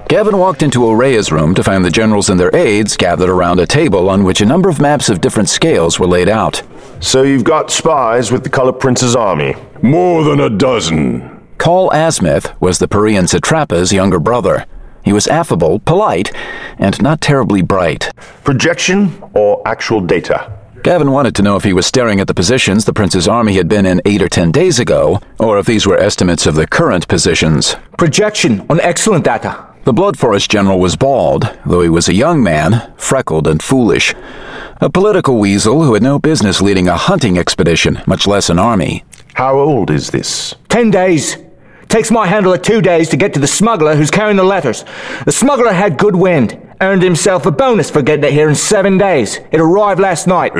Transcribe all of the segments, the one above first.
Gavin walked into Orea's room to find the generals and their aides gathered around a table on which a number of maps of different scales were laid out. So you've got spies with the Colour Prince's army? More than a dozen. Call Asmith was the Parian satrap's younger brother. He was affable, polite, and not terribly bright. Projection or actual data? Gavin wanted to know if he was staring at the positions the prince's army had been in 8 or 10 days ago, or if these were estimates of the current positions. Projection on excellent data. The Blood Forest general was bald, though he was a young man, freckled and foolish. A political weasel who had no business leading a hunting expedition, much less an army. How old is this? 10 days. Takes my handler 2 days to get to the smuggler who's carrying the letters. The smuggler had good wind. Earned himself a bonus for getting it here in 7 days. It arrived last night.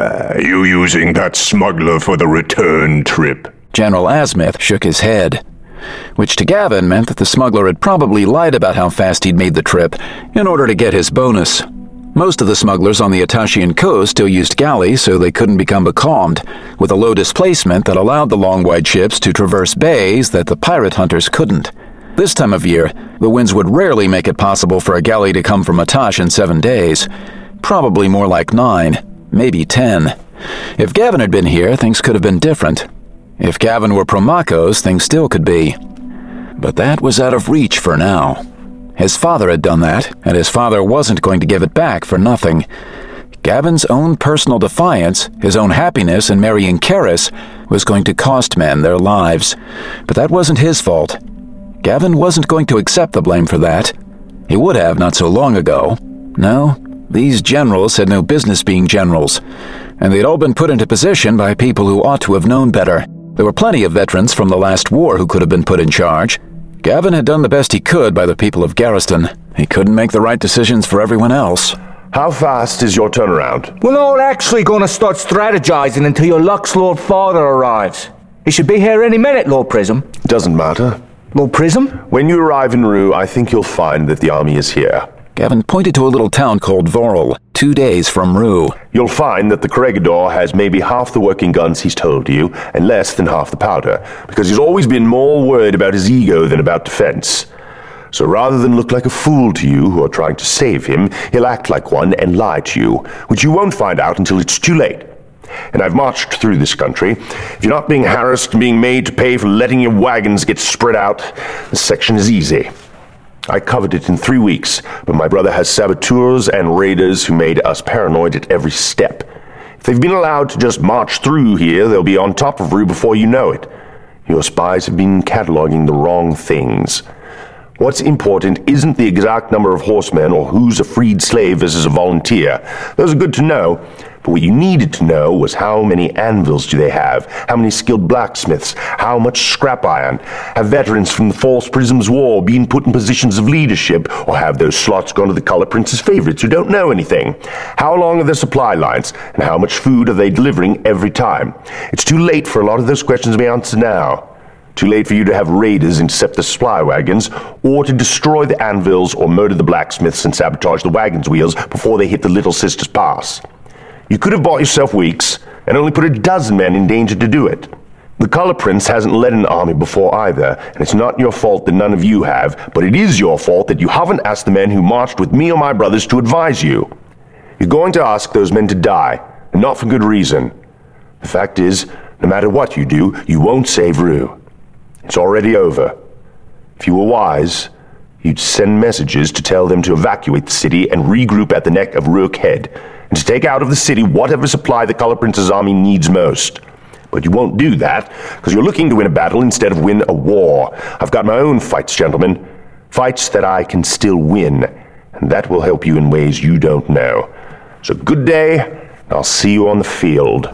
You using that smuggler for the return trip? General Asmith shook his head, which to Gavin meant that the smuggler had probably lied about how fast he'd made the trip in order to get his bonus. Most of the smugglers on the Atashian coast still used galleys so they couldn't become becalmed, with a low displacement that allowed the long wide ships to traverse bays that the pirate hunters couldn't. This time of year, the winds would rarely make it possible for a galley to come from Atash in 7 days. Probably more like 9, maybe 10. If Gavin had been here, things could have been different. If Gavin were Promachos, things still could be. But that was out of reach for now. His father had done that, and his father wasn't going to give it back for nothing. Gavin's own personal defiance, his own happiness in marrying Karis, was going to cost men their lives. But that wasn't his fault. Gavin wasn't going to accept the blame for that. He would have not so long ago. No, these generals had no business being generals, and they'd all been put into position by people who ought to have known better. There were plenty of veterans from the last war who could have been put in charge. Gavin had done the best he could by the people of Garriston. He couldn't make the right decisions for everyone else. How fast is your turnaround? We're not actually going to start strategizing until your Lux Lord father arrives. He should be here any minute, Lord Prism. Doesn't matter. Lord Prism? When you arrive in Rue, I think you'll find that the army is here. Gavin pointed to a little town called Vorel, 2 days from Rue. You'll find that the Corregidor has maybe half the working guns he's told you, and less than half the powder, because he's always been more worried about his ego than about defense. So rather than look like a fool to you who are trying to save him, he'll act like one and lie to you, which you won't find out until it's too late. And I've marched through this country. If you're not being harassed and being made to pay for letting your wagons get spread out, this section is easy. I covered it in 3 weeks, but my brother has saboteurs and raiders who made us paranoid at every step. If they've been allowed to just march through here, they'll be on top of Rue before you know it. Your spies have been cataloging the wrong things. What's important isn't the exact number of horsemen or who's a freed slave versus a volunteer. Those are good to know, but what you needed to know was how many anvils do they have, how many skilled blacksmiths, how much scrap iron. Have veterans from the False Prisms War been put in positions of leadership, or have those slots gone to the Colour Prince's favorites who don't know anything? How long are their supply lines, and how much food are they delivering every time? It's too late for a lot of those questions to be answered now. Too late for you to have raiders intercept the supply wagons, or to destroy the anvils or murder the blacksmiths and sabotage the wagons' wheels before they hit the Little Sisters Pass. You could have bought yourself weeks, and only put a dozen men in danger to do it. The Colour Prince hasn't led an army before either, and it's not your fault that none of you have, but it is your fault that you haven't asked the men who marched with me or my brothers to advise you. You're going to ask those men to die, and not for good reason. The fact is, no matter what you do, you won't save Rue. It's already over. If you were wise, you'd send messages to tell them to evacuate the city and regroup at the neck of Rook Head, and to take out of the city whatever supply the Colour Prince's army needs most. But you won't do that, because you're looking to win a battle instead of win a war. I've got my own fights, gentlemen. Fights that I can still win, and that will help you in ways you don't know. So good day, and I'll see you on the field.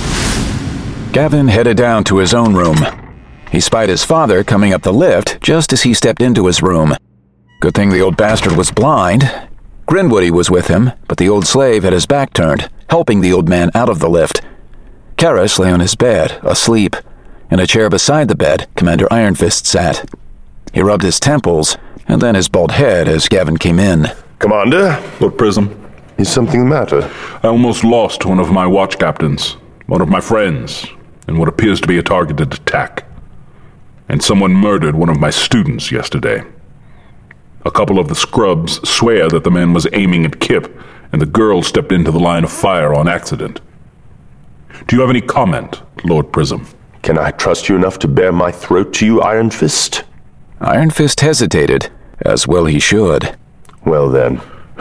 Gavin headed down to his own room. He spied his father coming up the lift just as he stepped into his room. Good thing the old bastard was blind. Grinwoody was with him, but the old slave had his back turned, helping the old man out of the lift. Karis lay on his bed, asleep. In a chair beside the bed, Commander Ironfist sat. He rubbed his temples, and then his bald head as Gavin came in. Commander? Lord Prism? Is something the matter? I almost lost one of my watch captains, one of my friends, in what appears to be a targeted attack. And someone murdered one of my students yesterday. A couple of the scrubs swear that the man was aiming at Kip, and the girl stepped into the line of fire on accident. Do you have any comment, Lord Prism? Can I trust you enough to bare my throat to you, Iron Fist? Iron Fist hesitated, as well he should. Well then.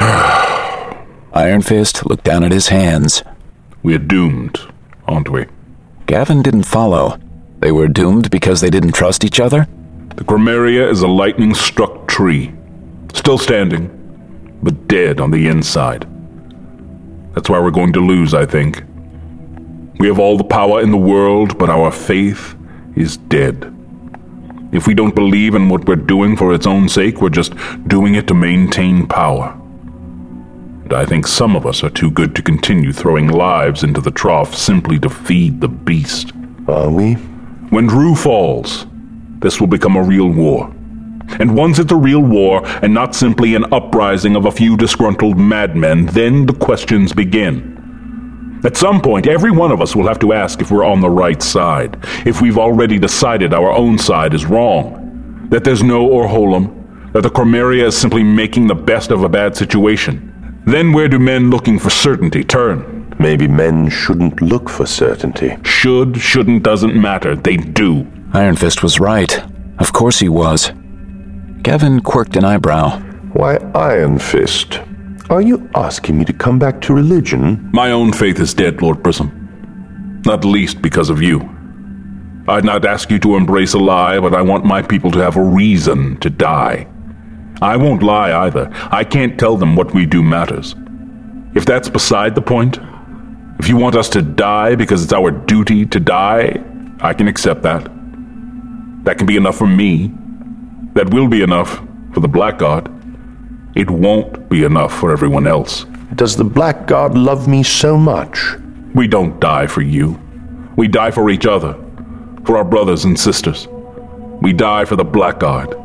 Iron Fist looked down at his hands. We are doomed, aren't we? Gavin didn't follow. They were doomed because they didn't trust each other? The Chromaria is a lightning-struck tree. Still standing, but dead on the inside. That's why we're going to lose, I think. We have all the power in the world, but our faith is dead. If we don't believe in what we're doing for its own sake, we're just doing it to maintain power. And I think some of us are too good to continue throwing lives into the trough simply to feed the beast. Are we? When Drew falls, this will become a real war. And once it's a real war, and not simply an uprising of a few disgruntled madmen, then the questions begin. At some point, every one of us will have to ask if we're on the right side, if we've already decided our own side is wrong, that there's no Orholum, that the Chromaria is simply making the best of a bad situation. Then where do men looking for certainty turn? Maybe men shouldn't look for certainty. Should, shouldn't, doesn't matter. They do. Iron Fist was right. Of course he was. Gavin quirked an eyebrow. Why, Iron Fist, are you asking me to come back to religion? My own faith is dead, Lord Prism. Not least because of you. I'd not ask you to embrace a lie, but I want my people to have a reason to die. I won't lie either. I can't tell them what we do matters. If that's beside the point, if you want us to die because it's our duty to die, I can accept that. That can be enough for me. That will be enough for the Blackguard. It won't be enough for everyone else. Does the Blackguard love me so much? We don't die for you. We die for each other, for our brothers and sisters. We die for the Blackguard.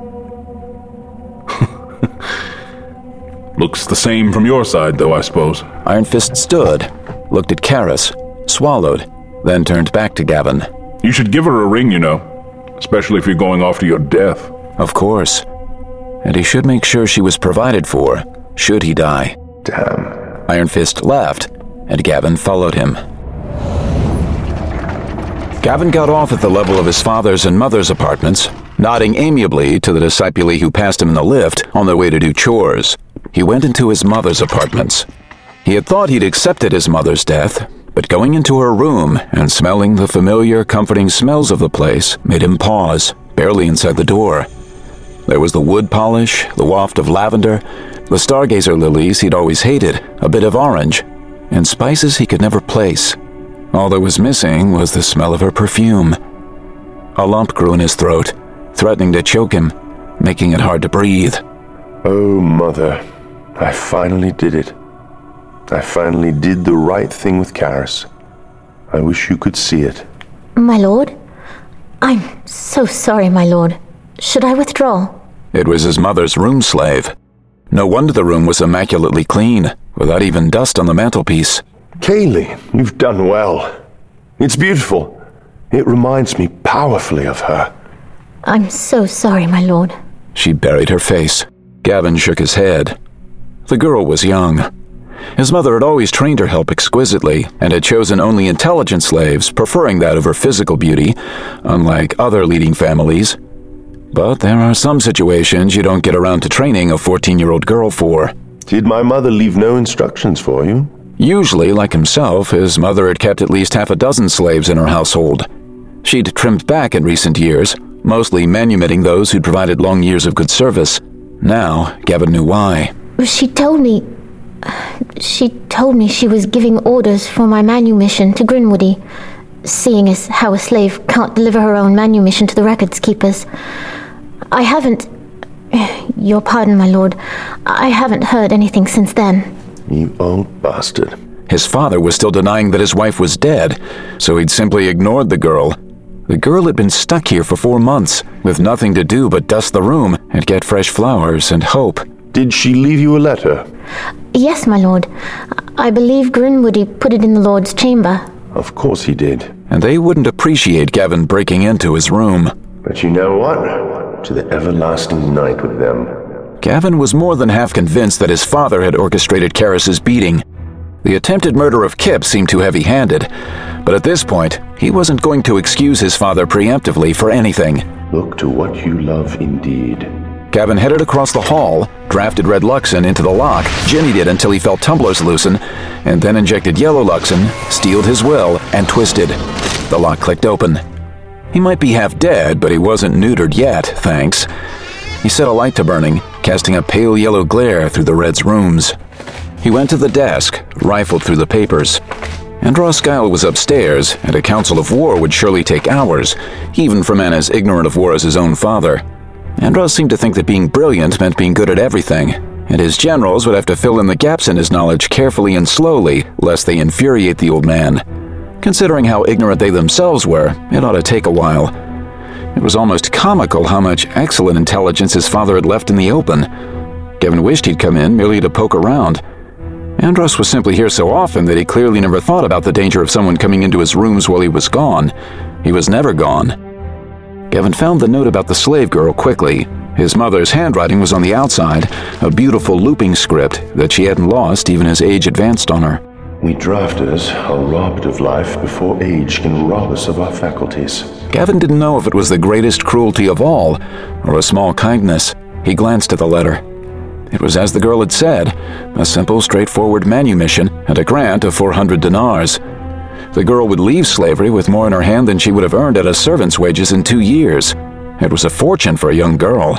Looks the same from your side, though, I suppose. Iron Fist stood, looked at Karis, swallowed, then turned back to Gavin. You should give her a ring, you know, especially if you're going off to your death. Of course. And he should make sure she was provided for, should he die. Damn. Iron Fist left, and Gavin followed him. Gavin got off at the level of his father's and mother's apartments, nodding amiably to the disciples who passed him in the lift on their way to do chores. He went into his mother's apartments. He had thought he'd accepted his mother's death, but going into her room and smelling the familiar, comforting smells of the place made him pause, barely inside the door. There was the wood polish, the waft of lavender, the stargazer lilies he'd always hated, a bit of orange, and spices he could never place. All that was missing was the smell of her perfume. A lump grew in his throat, threatening to choke him, making it hard to breathe. Oh, Mother, I finally did it. I finally did the right thing with Karis. I wish you could see it. My lord? I'm so sorry, my lord. Should I withdraw? It was his mother's room slave. No wonder the room was immaculately clean, without even dust on the mantelpiece. Kaylee, you've done well. It's beautiful. It reminds me powerfully of her. I'm so sorry, my lord. She buried her face. Gavin shook his head. The girl was young. His mother had always trained her help exquisitely and had chosen only intelligent slaves, preferring that over physical beauty, unlike other leading families. But there are some situations you don't get around to training a 14-year-old girl for. Did my mother leave no instructions for you? Usually, like himself, his mother had kept at least half a dozen slaves in her household. She'd trimmed back in recent years, mostly manumitting those who'd provided long years of good service. Now, Gavin knew why. She told me she was giving orders for my manumission to Grinwoody, seeing as how a slave can't deliver her own manumission to the records keepers. I haven't... Your pardon, my lord. I haven't heard anything since then. You old bastard. His father was still denying that his wife was dead, so he'd simply ignored the girl. The girl had been stuck here for 4 months, with nothing to do but dust the room and get fresh flowers and hope. Did she leave you a letter? Yes, my lord. I believe Grinwoody put it in the lord's chamber. Of course he did. And they wouldn't appreciate Gavin breaking into his room. But you know what? To the everlasting night with them. Gavin was more than half convinced that his father had orchestrated Karis's beating. The attempted murder of Kip seemed too heavy-handed, but at this point, he wasn't going to excuse his father preemptively for anything. Look to what you love indeed. Gavin headed across the hall, drafted red Luxon into the lock, jimmied it until he felt tumblers loosen, and then injected yellow Luxon, steeled his will, and twisted. The lock clicked open. He might be half dead, but he wasn't neutered yet, thanks. He set a light to burning, casting a pale yellow glare through the red's rooms. He went to the desk, rifled through the papers. Andros Guile was upstairs, and a council of war would surely take hours, even for men as ignorant of war as his own father. Andros seemed to think that being brilliant meant being good at everything, and his generals would have to fill in the gaps in his knowledge carefully and slowly, lest they infuriate the old man. Considering how ignorant they themselves were, it ought to take a while. It was almost comical how much excellent intelligence his father had left in the open. Gavin wished he'd come in merely to poke around. Andros was simply here so often that he clearly never thought about the danger of someone coming into his rooms while he was gone. He was never gone. Gavin found the note about the slave girl quickly. His mother's handwriting was on the outside, a beautiful looping script that she hadn't lost even as age advanced on her. We drafters are robbed of life before age can rob us of our faculties. Gavin didn't know if it was the greatest cruelty of all, or a small kindness. He glanced at the letter. It was as the girl had said, a simple, straightforward manumission and a grant of 400 dinars. The girl would leave slavery with more in her hand than she would have earned at a servant's wages in 2 years. It was a fortune for a young girl.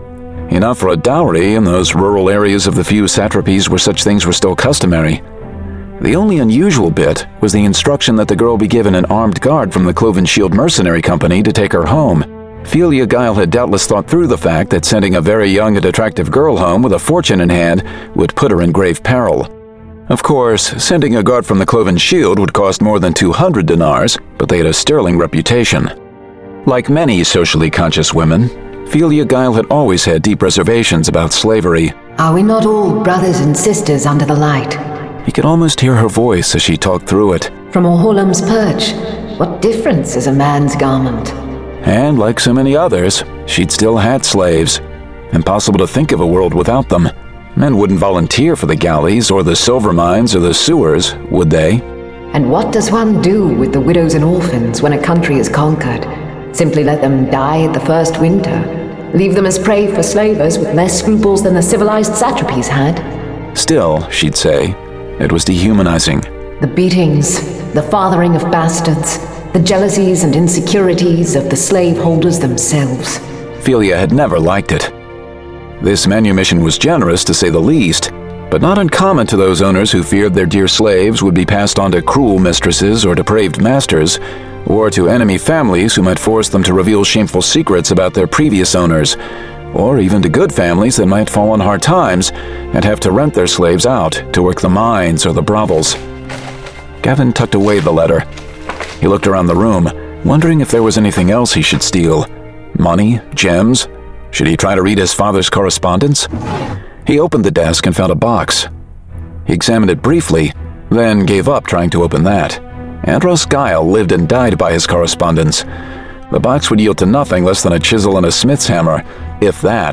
Enough for a dowry in those rural areas of the few satrapies where such things were still customary. The only unusual bit was the instruction that the girl be given an armed guard from the Cloven Shield Mercenary Company to take her home. Felia Guile had doubtless thought through the fact that sending a very young and attractive girl home with a fortune in hand would put her in grave peril. Of course, sending a guard from the Cloven Shield would cost more than 200 dinars, but they had a sterling reputation. Like many socially conscious women, Felia Guile had always had deep reservations about slavery. Are we not all brothers and sisters under the light? He could almost hear her voice as she talked through it. From Orholam's perch, what difference is a man's garment? And like so many others, she'd still had slaves. Impossible to think of a world without them. Men wouldn't volunteer for the galleys or the silver mines or the sewers, would they? And what does one do with the widows and orphans when a country is conquered? Simply let them die at the first winter? Leave them as prey for slavers with less scruples than the civilized satrapies had? Still, she'd say, it was dehumanizing. The beatings, the fathering of bastards, the jealousies and insecurities of the slaveholders themselves. Felia had never liked it. This manumission was generous, to say the least, but not uncommon to those owners who feared their dear slaves would be passed on to cruel mistresses or depraved masters, or to enemy families who might force them to reveal shameful secrets about their previous owners, or even to good families that might fall on hard times and have to rent their slaves out to work the mines or the brothels. Gavin tucked away the letter. He looked around the room, wondering if there was anything else he should steal. Money? Gems? Should he try to read his father's correspondence? He opened the desk and found a box. He examined it briefly, then gave up trying to open that. Andros Guile lived and died by his correspondence. The box would yield to nothing less than a chisel and a smith's hammer, if that.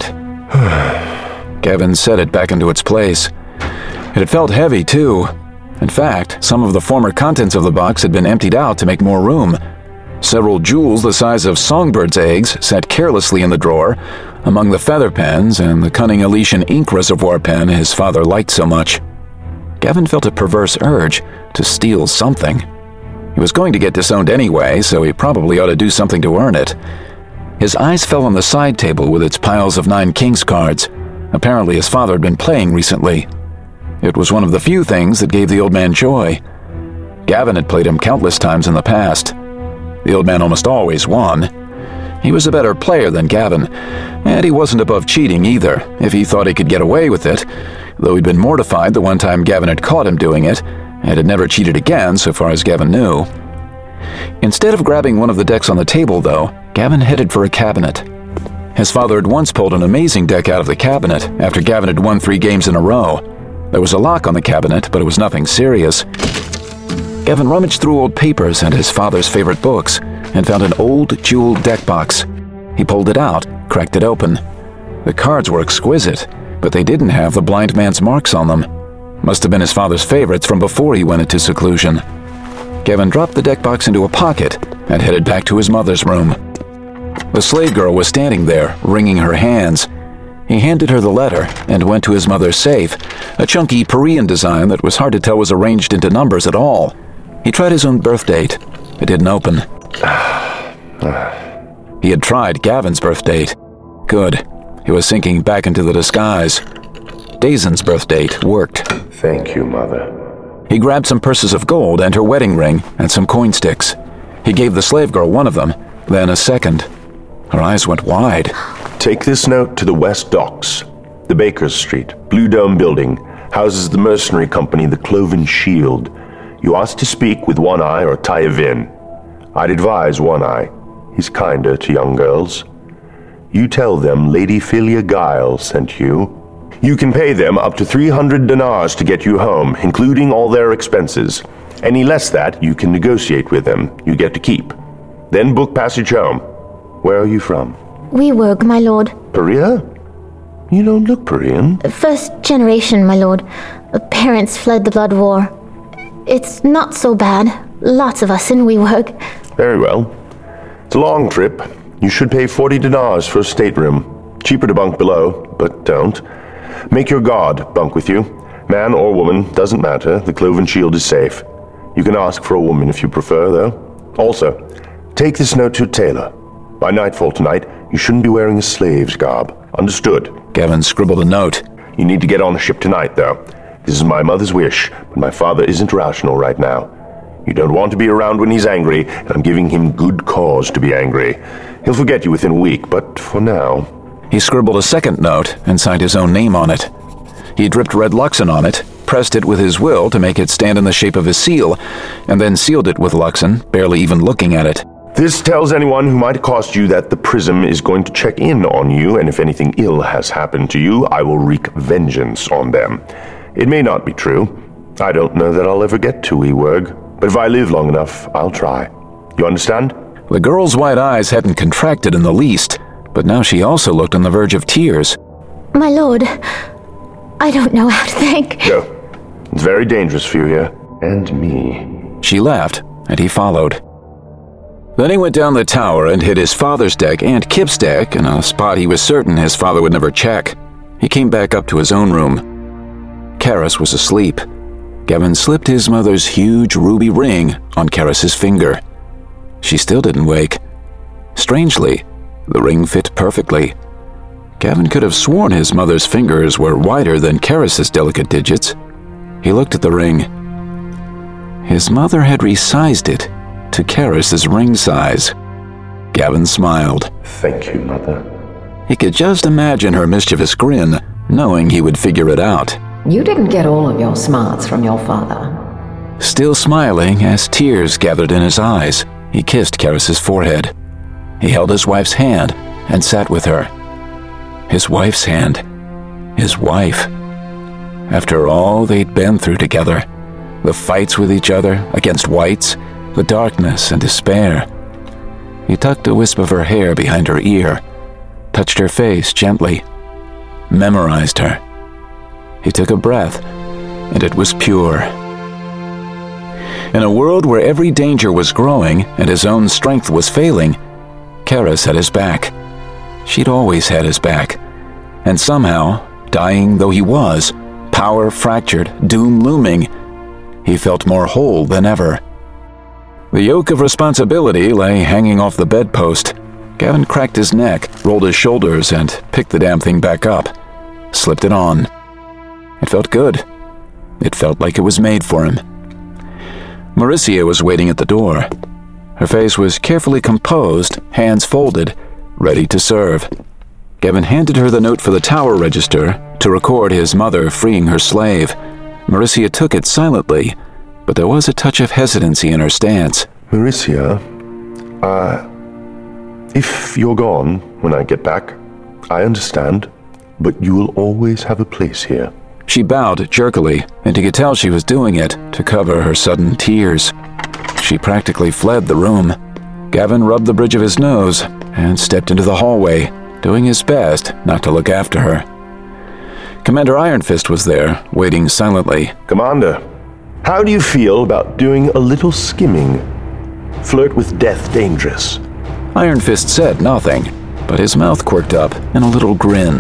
Gavin set it back into its place. It had felt heavy, too. In fact, some of the former contents of the box had been emptied out to make more room. Several jewels the size of songbirds' eggs sat carelessly in the drawer, among the feather pens and the cunning Elysian ink reservoir pen his father liked so much. Gavin felt a perverse urge to steal something. He was going to get disowned anyway, so he probably ought to do something to earn it. His eyes fell on the side table with its piles of 9 king's cards. Apparently his father had been playing recently. It was one of the few things that gave the old man joy. Gavin had played him countless times in the past. The old man almost always won. He was a better player than Gavin, and he wasn't above cheating either, if he thought he could get away with it, though he'd been mortified the one time Gavin had caught him doing it, and had never cheated again so far as Gavin knew. Instead of grabbing one of the decks on the table, though, Gavin headed for a cabinet. His father had once pulled an amazing deck out of the cabinet after Gavin had won 3 games in a row. There was a lock on the cabinet, but it was nothing serious. Gavin rummaged through old papers and his father's favorite books and found an old jeweled deck box. He pulled it out, cracked it open. The cards were exquisite, but they didn't have the blind man's marks on them. Must have been his father's favorites from before he went into seclusion. Gavin dropped the deck box into a pocket and headed back to his mother's room. The slave girl was standing there, wringing her hands. He handed her the letter and went to his mother's safe, a chunky Parian design that was hard to tell was arranged into numbers at all. He tried his own birth date. It didn't open. He had tried Gavin's birth date. Good. He was sinking back into the disguise. Dazen's birth date worked. Thank you, Mother. He grabbed some purses of gold and her wedding ring and some coin sticks. He gave the slave girl one of them, then a second. Her eyes went wide. Take this note to the West Docks. The Bakers Street, Blue Dome Building, houses the mercenary company, the Cloven Shield. You ask to speak with One Eye or Taya Vin. I'd advise One Eye. He's kinder to young girls. You tell them Lady Philia Guile sent you. You can pay them up to 300 dinars to get you home, including all their expenses. Any less that, you can negotiate with them. You get to keep. Then book passage home. Where are you from? Weewerg, my lord. Perea? You don't look Parian. First generation, my lord. Parents fled the Blood War. It's not so bad. Lots of us in Weewerg. Very well. It's a long trip. You should pay 40 dinars for a stateroom. Cheaper to bunk below, but don't. Make your guard bunk with you. Man or woman, doesn't matter. The Cloven Shield is safe. You can ask for a woman if you prefer, though. Also, take this note to a tailor. By nightfall tonight, you shouldn't be wearing a slave's garb. Understood? Gavin scribbled a note. You need to get on the ship tonight, though. This is my mother's wish, but my father isn't rational right now. You don't want to be around when he's angry, and I'm giving him good cause to be angry. He'll forget you within a week, but for now... He scribbled a second note and signed his own name on it. He dripped red Luxon on it, pressed it with his will to make it stand in the shape of his seal, and then sealed it with Luxon, barely even looking at it. This tells anyone who might accost you that the Prism is going to check in on you, and if anything ill has happened to you, I will wreak vengeance on them. It may not be true. I don't know that I'll ever get to Weewerg, but if I live long enough, I'll try. You understand? The girl's white eyes hadn't contracted in the least, but now she also looked on the verge of tears. My lord, I don't know how to thank... No. It's very dangerous for you here. And me. She laughed, and he followed. Then he went down the tower and hid his father's deck and Kip's deck in a spot he was certain his father would never check. He came back up to his own room. Karis was asleep. Gavin slipped his mother's huge ruby ring on Karis's finger. She still didn't wake. Strangely, the ring fit perfectly. Gavin could have sworn his mother's fingers were wider than Karis's delicate digits. He looked at the ring. His mother had resized it to Karis's ring size. Gavin smiled. Thank you, Mother. He could just imagine her mischievous grin, knowing he would figure it out. You didn't get all of your smarts from your father. Still smiling as tears gathered in his eyes, he kissed Karis's forehead. He held his wife's hand and sat with her. His wife's hand. His wife. After all they'd been through together, the fights with each other against whites, the darkness and despair. He tucked a wisp of her hair behind her ear, touched her face gently, memorized her. He took a breath, and it was pure. In a world where every danger was growing and his own strength was failing, Karis had his back. She'd always had his back. And somehow, dying though he was, power fractured, doom looming, he felt more whole than ever. The yoke of responsibility lay hanging off the bedpost. Gavin cracked his neck, rolled his shoulders, and picked the damn thing back up. Slipped it on. It felt good. It felt like it was made for him. Mauricia was waiting at the door. Her face was carefully composed, hands folded, ready to serve. Gavin handed her the note for the tower register to record his mother freeing her slave. Mauricia took it silently, but there was a touch of hesitancy in her stance. Mauricia, if you're gone when I get back, I understand, but you will always have a place here. She bowed jerkily, and he could tell she was doing it to cover her sudden tears. She practically fled the room. Gavin rubbed the bridge of his nose and stepped into the hallway, doing his best not to look after her. Commander Iron Fist was there, waiting silently. Commander, how do you feel about doing a little skimming? Flirt with death dangerous. Iron Fist said nothing, but his mouth quirked up in a little grin.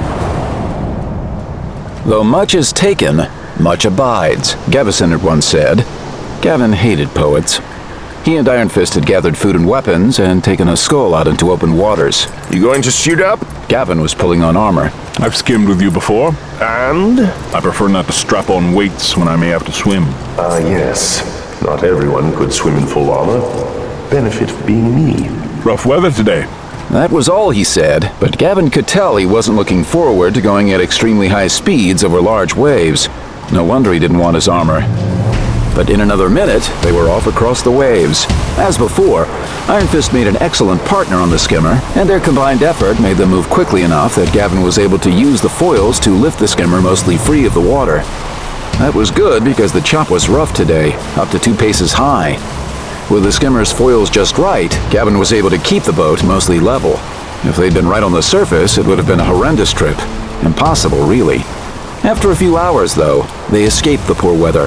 Though much is taken, much abides, Gaveston had once said. Gavin hated poets. He and Iron Fist had gathered food and weapons and taken a skull out into open waters. You going to suit up? Gavin was pulling on armor. I've skimmed with you before. And? I prefer not to strap on weights when I may have to swim. Ah, yes. Not everyone could swim in full armor. Benefit of being me. Rough weather today. That was all he said, but Gavin could tell he wasn't looking forward to going at extremely high speeds over large waves. No wonder he didn't want his armor. But in another minute, they were off across the waves. As before, Iron Fist made an excellent partner on the skimmer, and their combined effort made them move quickly enough that Gavin was able to use the foils to lift the skimmer mostly free of the water. That was good because the chop was rough today, up to 2 paces high. With the skimmer's foils just right, Gavin was able to keep the boat mostly level. If they'd been right on the surface, it would have been a horrendous trip. Impossible, really. After a few hours, though, they escaped the poor weather.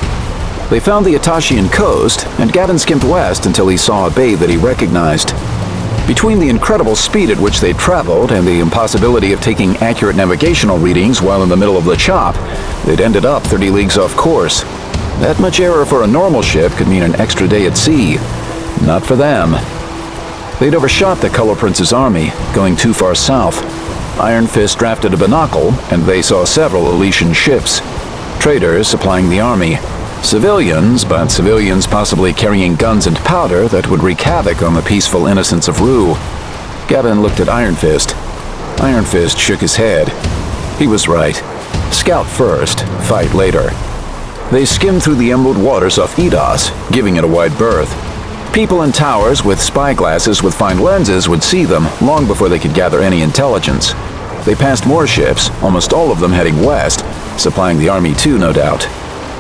They found the Atashian coast, and Gavin skimmed west until he saw a bay that he recognized. Between the incredible speed at which they traveled and the impossibility of taking accurate navigational readings while in the middle of the chop, they'd ended up 30 leagues off course. That much error for a normal ship could mean an extra day at sea. Not for them. They'd overshot the Color Prince's army, going too far south. Iron Fist drafted a binocle, and they saw several Elysian ships. Traders supplying the army. Civilians, but civilians possibly carrying guns and powder that would wreak havoc on the peaceful innocents of Rue. Gavin looked at Iron Fist. Iron Fist shook his head. He was right. Scout first, fight later. They skimmed through the emerald waters off Eidos, giving it a wide berth. People in towers with spyglasses with fine lenses would see them long before they could gather any intelligence. They passed more ships, almost all of them heading west, supplying the army too, no doubt.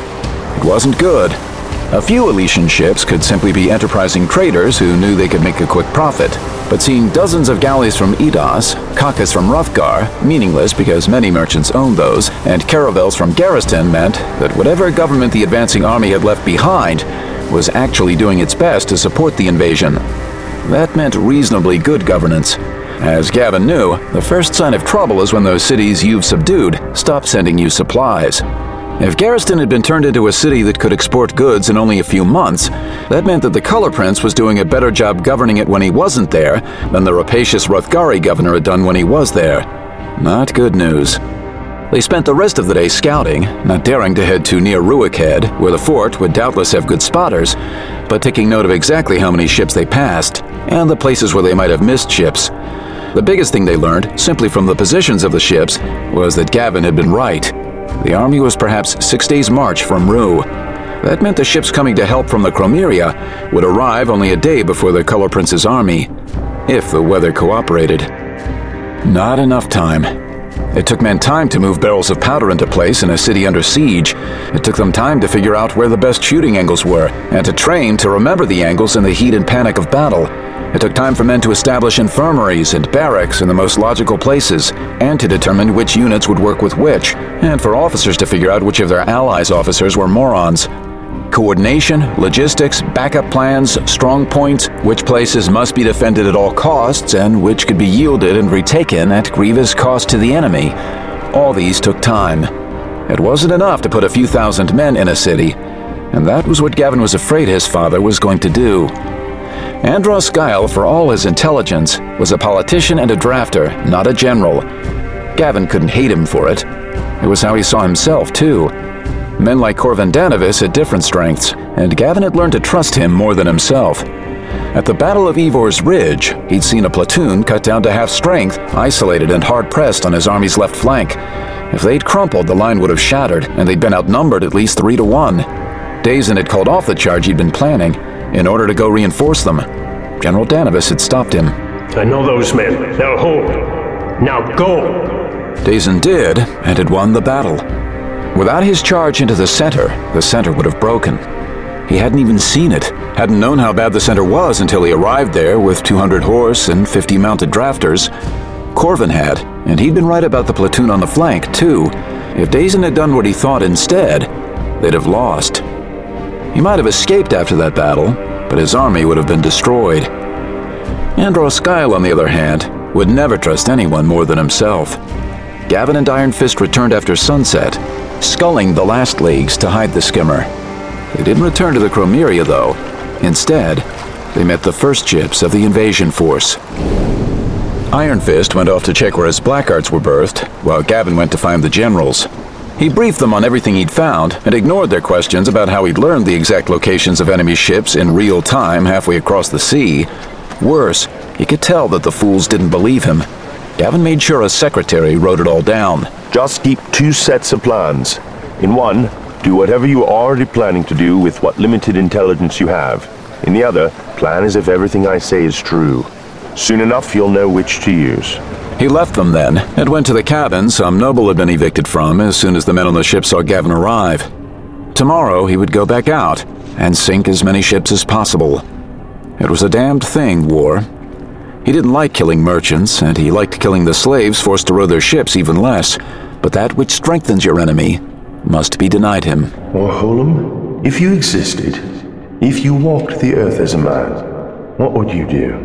It wasn't good. A few Elysian ships could simply be enterprising traders who knew they could make a quick profit. But seeing dozens of galleys from Eidos, Kakas from Hrothgar, meaningless because many merchants owned those, and caravels from Garriston meant that whatever government the advancing army had left behind was actually doing its best to support the invasion. That meant reasonably good governance. As Gavin knew, the first sign of trouble is when those cities you've subdued stop sending you supplies. If Garriston had been turned into a city that could export goods in only a few months, that meant that the Color Prince was doing a better job governing it when he wasn't there than the rapacious Hrothgari governor had done when he was there. Not good news. They spent the rest of the day scouting, not daring to head too near Ruach Head, where the fort would doubtless have good spotters, but taking note of exactly how many ships they passed, and the places where they might have missed ships. The biggest thing they learned, simply from the positions of the ships, was that Gavin had been right. The army was perhaps 6 days' march from Rue. That meant the ships coming to help from the Chromeria would arrive only a day before the Color Prince's army, if the weather cooperated. Not enough time. It took men time to move barrels of powder into place in a city under siege. It took them time to figure out where the best shooting angles were, and to train to remember the angles in the heat and panic of battle. It took time for men to establish infirmaries and barracks in the most logical places, and to determine which units would work with which, and for officers to figure out which of their allies' officers were morons. Coordination, logistics, backup plans, strong points, which places must be defended at all costs, and which could be yielded and retaken at grievous cost to the enemy. All these took time. It wasn't enough to put a few thousand men in a city, and that was what Gavin was afraid his father was going to do. Andros Guile, for all his intelligence, was a politician and a drafter, not a general. Gavin couldn't hate him for it. It was how he saw himself, too. Men like Corvin Danavis had different strengths, and Gavin had learned to trust him more than himself. At the Battle of Ivor's Ridge, he'd seen a platoon cut down to half strength, isolated and hard-pressed on his army's left flank. If they'd crumpled, the line would have shattered, and they'd been outnumbered at least 3-1. Dazin had called off the charge he'd been planning, in order to go reinforce them. General Danavis had stopped him. I know those men. They'll hold. Now go! Dazin did, and had won the battle. Without his charge into the center would have broken. He hadn't even seen it, hadn't known how bad the center was until he arrived there with 200 horse and 50 mounted drafters. Corvin had, and he'd been right about the platoon on the flank, too. If Dazen had done what he thought instead, they'd have lost. He might have escaped after that battle, but his army would have been destroyed. Andros Skyle, on the other hand, would never trust anyone more than himself. Gavin and Iron Fist returned after sunset, sculling the last leagues to hide the skimmer. They didn't return to the Chromeria, though. Instead, they met the first ships of the invasion force. Iron Fist went off to check where his blackguards were berthed, while Gavin went to find the generals. He briefed them on everything he'd found and ignored their questions about how he'd learned the exact locations of enemy ships in real time halfway across the sea. Worse, he could tell that the fools didn't believe him. Gavin made sure a secretary wrote it all down. Just keep 2 sets of plans. In one, do whatever you are already planning to do with what limited intelligence you have. In the other, plan as if everything I say is true. Soon enough, you'll know which to use. He left them then, and went to the cabin some noble had been evicted from as soon as the men on the ship saw Gavin arrive. Tomorrow he would go back out, and sink as many ships as possible. It was a damned thing, war. He didn't like killing merchants, and he liked killing the slaves forced to row their ships even less, but that which strengthens your enemy must be denied him. Orholum, if you existed, if you walked the earth as a man, what would you do?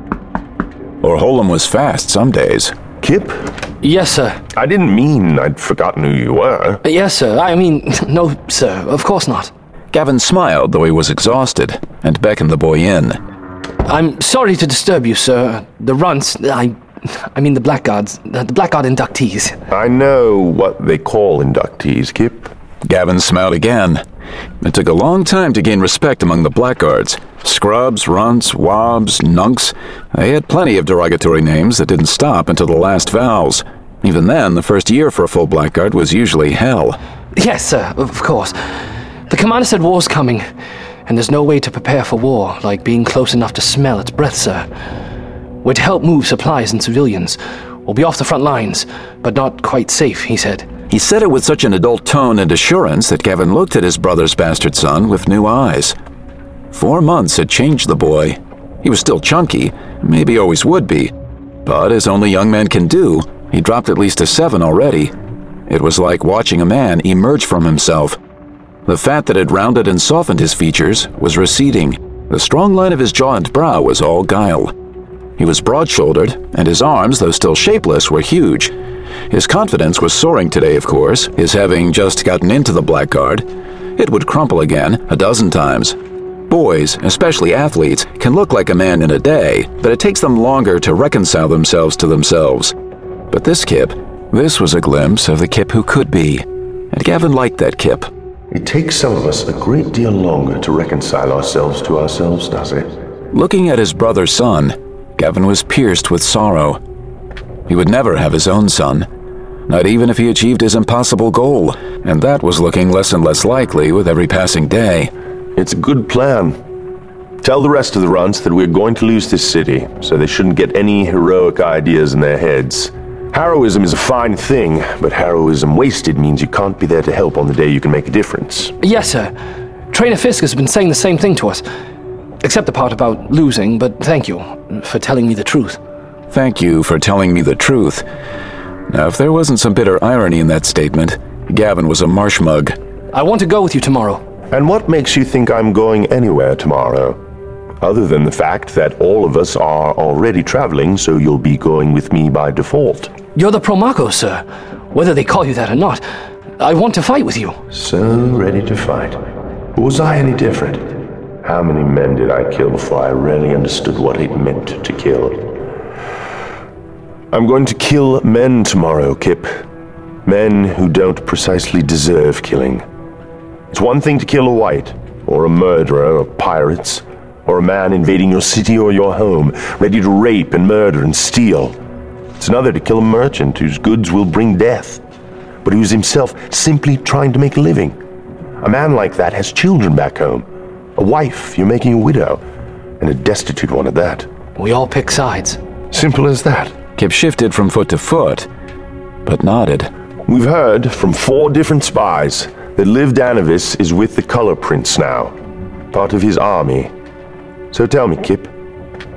Orholum was fast some days. Kip? Yes, sir. I didn't mean I'd forgotten who you were. Yes, sir. I mean, no, sir. Of course not. Gavin smiled, though he was exhausted, and beckoned the boy in. I'm sorry to disturb you, sir. The runts, I mean the blackguards, the blackguard inductees. I know what they call inductees, Kip. Gavin smiled again. It took a long time to gain respect among the blackguards. Scrubs, runts, wobs, nunks. They had plenty of derogatory names that didn't stop until the last vowels. Even then, the first year for a full blackguard was usually hell. Yes, sir, of course. The commander said war's coming, and there's no way to prepare for war like being close enough to smell its breath, sir. We're to help move supplies and civilians. We'll be off the front lines, but not quite safe, he said. He said it with such an adult tone and assurance that Gavin looked at his brother's bastard son with new eyes. 4 months had changed the boy. He was still chunky, maybe always would be, but as only young men can do, he dropped at least a 7 already. It was like watching a man emerge from himself. The fat that had rounded and softened his features was receding. The strong line of his jaw and brow was all guile. He was broad-shouldered, and his arms, though still shapeless, were huge. His confidence was soaring today, of course, his having just gotten into the blackguard. It would crumple again, a dozen times. Boys, especially athletes, can look like a man in a day, but it takes them longer to reconcile themselves to themselves. But this Kip, this was a glimpse of the Kip who could be, and Gavin liked that Kip. It takes some of us a great deal longer to reconcile ourselves to ourselves, does it? Looking at his brother's son, Gavin was pierced with sorrow. He would never have his own son, not even if he achieved his impossible goal, and that was looking less and less likely with every passing day. It's a good plan. Tell the rest of the runts that we're going to lose this city, so they shouldn't get any heroic ideas in their heads. Heroism is a fine thing, but heroism wasted means you can't be there to help on the day you can make a difference. Yes, sir. Trainer Fisk has been saying the same thing to us, except the part about losing, but thank you for telling me the truth. Thank you for telling me the truth. Now, if there wasn't some bitter irony in that statement, Gavin was a marsh mug. I want to go with you tomorrow. And what makes you think I'm going anywhere tomorrow? Other than the fact that all of us are already traveling, so you'll be going with me by default. You're the Promachos, sir. Whether they call you that or not, I want to fight with you. So ready to fight. Was I any different? How many men did I kill before I really understood what it meant to kill? I'm going to kill men tomorrow, Kip. Men who don't precisely deserve killing. It's one thing to kill a white, or a murderer, or pirates, or a man invading your city or your home, ready to rape and murder and steal. It's another to kill a merchant whose goods will bring death, but who's himself simply trying to make a living. A man like that has children back home, a wife you're making a widow, and a destitute one at that. We all pick sides. Simple as that. Kip shifted from foot to foot, but nodded. We've heard from 4 different spies that Liv Danavis is with the Color Prince now, part of his army. So tell me, Kip,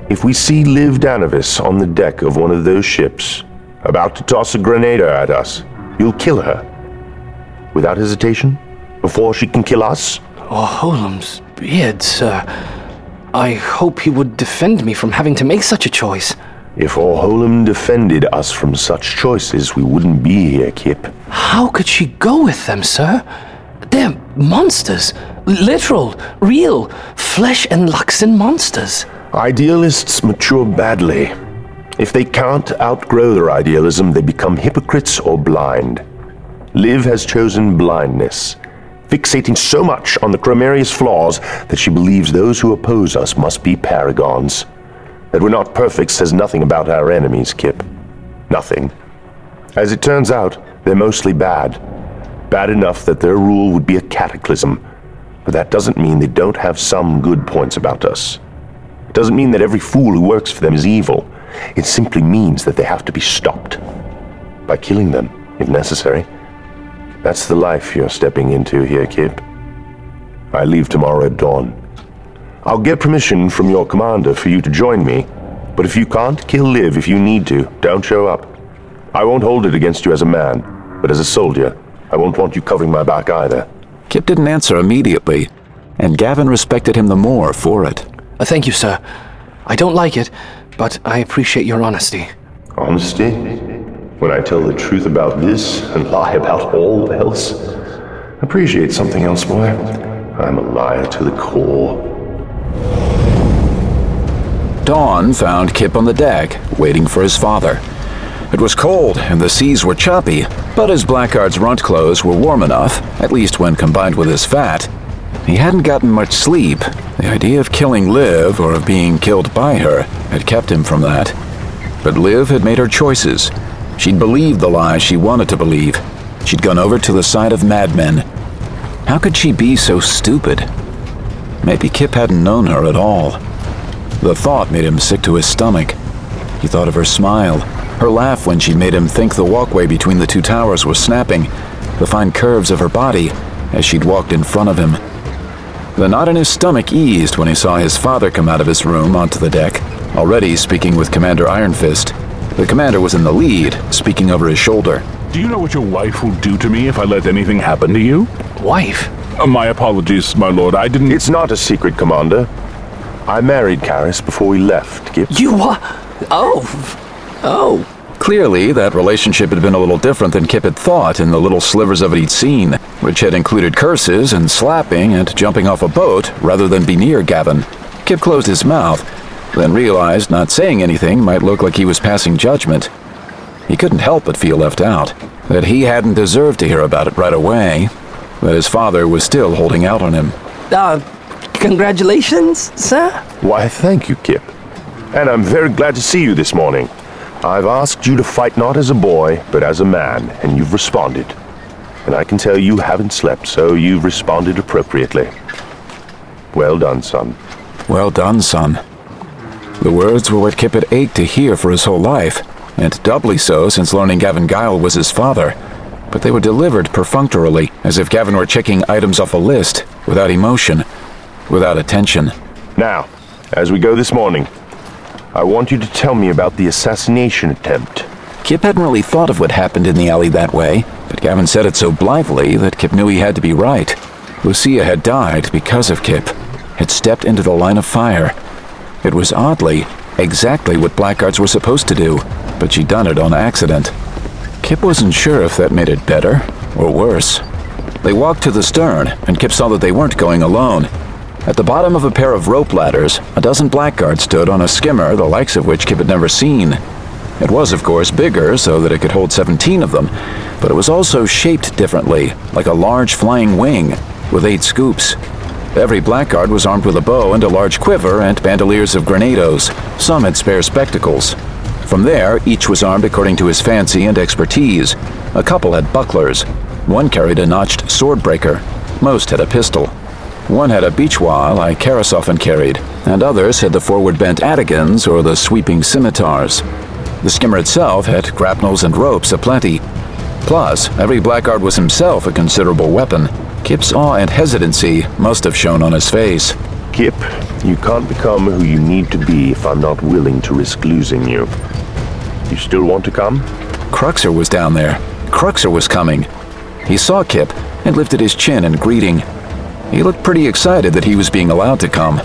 If we see Liv Danavis on the deck of one of those ships, about to toss a grenade at us, you'll kill her. Without hesitation? Before she can kill us? Orholam's beard, sir. I hope he would defend me from having to make such a choice. If Orholam defended us from such choices, we wouldn't be here, Kip. How could she go with them, sir? They're monsters. Literal, real, flesh and Luxon monsters. Idealists mature badly. If they can't outgrow their idealism, they become hypocrites or blind. Liv has chosen blindness, fixating so much on the Chromaria's flaws that she believes those who oppose us must be paragons. That we're not perfect says nothing about our enemies, Kip. Nothing. As it turns out, they're mostly bad. Bad enough that their rule would be a cataclysm. But that doesn't mean they don't have some good points about us. It doesn't mean that every fool who works for them is evil. It simply means that they have to be stopped. By killing them, if necessary. That's the life you're stepping into here, Kip. I leave tomorrow at dawn. I'll get permission from your commander for you to join me, but if you can't kill Liv if you need to, don't show up. I won't hold it against you as a man, but as a soldier, I won't want you covering my back either. Kip didn't answer immediately, and Gavin respected him the more for it. Thank you, sir. I don't like it, but I appreciate your honesty. Honesty? When I tell the truth about this and lie about all else? Appreciate something else, boy. I'm a liar to the core. Dawn found Kip on the deck, waiting for his father. It was cold and the seas were choppy, but his Blackguard's runt clothes were warm enough, at least when combined with his fat. He hadn't gotten much sleep. The idea of killing Liv, or of being killed by her, had kept him from that. But Liv had made her choices. She'd believed the lies she wanted to believe. She'd gone over to the side of madmen. How could she be so stupid? Maybe Kip hadn't known her at all. The thought made him sick to his stomach. He thought of her smile, her laugh when she made him think the walkway between the two towers was snapping, the fine curves of her body as she'd walked in front of him. The knot in his stomach eased when he saw his father come out of his room onto the deck, already speaking with Commander Ironfist. The commander was in the lead, speaking over his shoulder. Do you know what your wife will do to me if I let anything happen to you? Wife? My apologies, my lord. I didn't... It's not a secret, Commander. I married Karis before we left, Kip. You what? Oh. Clearly, that relationship had been a little different than Kip had thought in the little slivers of it he'd seen, which had included curses and slapping and jumping off a boat rather than be near Gavin. Kip closed his mouth, then realized not saying anything might look like he was passing judgment. He couldn't help but feel left out, that he hadn't deserved to hear about it right away, that his father was still holding out on him. Congratulations, sir? Why, thank you, Kip. And I'm very glad to see you this morning. I've asked you to fight not as a boy, but as a man, and you've responded. And I can tell you haven't slept, so you've responded appropriately. Well done, son. Well done, son. The words were what Kip had ached to hear for his whole life, and doubly so since learning Gavin Guile was his father. But they were delivered perfunctorily, as if Gavin were checking items off a list, without emotion, without attention. Now, as we go this morning, I want you to tell me about the assassination attempt. Kip hadn't really thought of what happened in the alley that way, but Gavin said it so blithely that Kip knew he had to be right. Lucia had died because of Kip, had stepped into the line of fire. It was oddly exactly what Blackguards were supposed to do, but she'd done it on accident. Kip wasn't sure if that made it better or worse. They walked to the stern, and Kip saw that they weren't going alone. At the bottom of a pair of rope ladders, a dozen Blackguards stood on a skimmer the likes of which Kip had never seen. It was, of course, bigger so that it could hold 17 of them, but it was also shaped differently, like a large flying wing, with 8 scoops. Every Blackguard was armed with a bow and a large quiver and bandoliers of grenados. Some had spare spectacles. From there, each was armed according to his fancy and expertise. A couple had bucklers. One carried a notched sword breaker. Most had a pistol. One had a bichwa, like Karis often carried, and others had the forward-bent atagans or the sweeping scimitars. The skimmer itself had grapnels and ropes aplenty. Plus, every Blackguard was himself a considerable weapon. Kip's awe and hesitancy must have shown on his face. Kip, you can't become who you need to be if I'm not willing to risk losing you. You still want to come? Cruxer was down there. Cruxer was coming. He saw Kip and lifted his chin in greeting. He looked pretty excited that he was being allowed to come.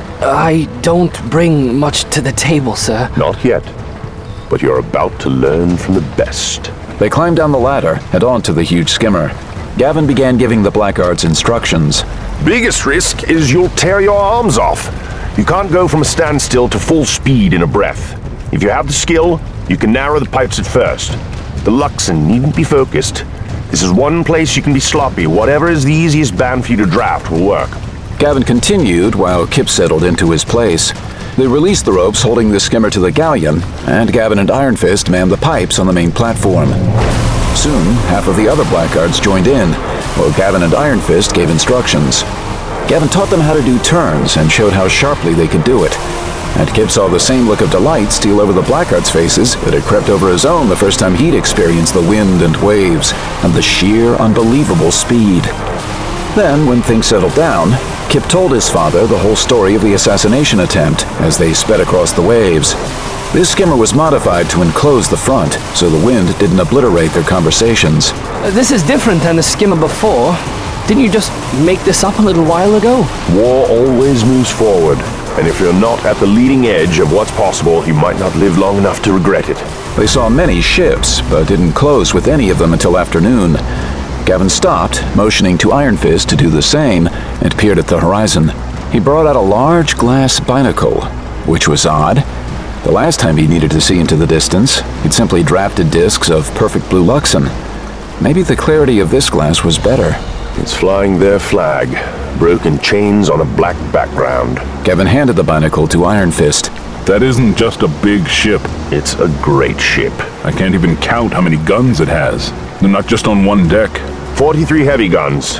I don't bring much to the table, sir. Not yet. But you're about to learn from the best. They climbed down the ladder and onto the huge skimmer. Gavin began giving the blackguards instructions. Biggest risk is you'll tear your arms off. You can't go from a standstill to full speed in a breath. If you have the skill, you can narrow the pipes at first. The Luxon needn't be focused. This is one place you can be sloppy. Whatever is the easiest band for you to draft will work. Gavin continued while Kip settled into his place. They released the ropes holding the skimmer to the galleon, and Gavin and Iron Fist manned the pipes on the main platform. Soon, half of the other blackguards joined in, while Gavin and Iron Fist gave instructions. Gavin taught them how to do turns and showed how sharply they could do it. And Kip saw the same look of delight steal over the blackguards' faces that had crept over his own the first time he'd experienced the wind and waves, and the sheer, unbelievable speed. Then, when things settled down, Kip told his father the whole story of the assassination attempt as they sped across the waves. This skimmer was modified to enclose the front, so the wind didn't obliterate their conversations. This is different than the skimmer before. Didn't you just make this up a little while ago? War always moves forward, and if you're not at the leading edge of what's possible, you might not live long enough to regret it. They saw many ships, but didn't close with any of them until afternoon. Gavin stopped, motioning to Iron Fist to do the same, and peered at the horizon. He brought out a large glass binocle, which was odd. The last time he needed to see into the distance, he'd simply drafted discs of perfect blue Luxon. Maybe the clarity of this glass was better. It's flying their flag, broken chains on a black background. Gavin handed the binocle to Iron Fist. That isn't just a big ship. It's a great ship. I can't even count how many guns it has. They're not just on one deck. 43 heavy guns,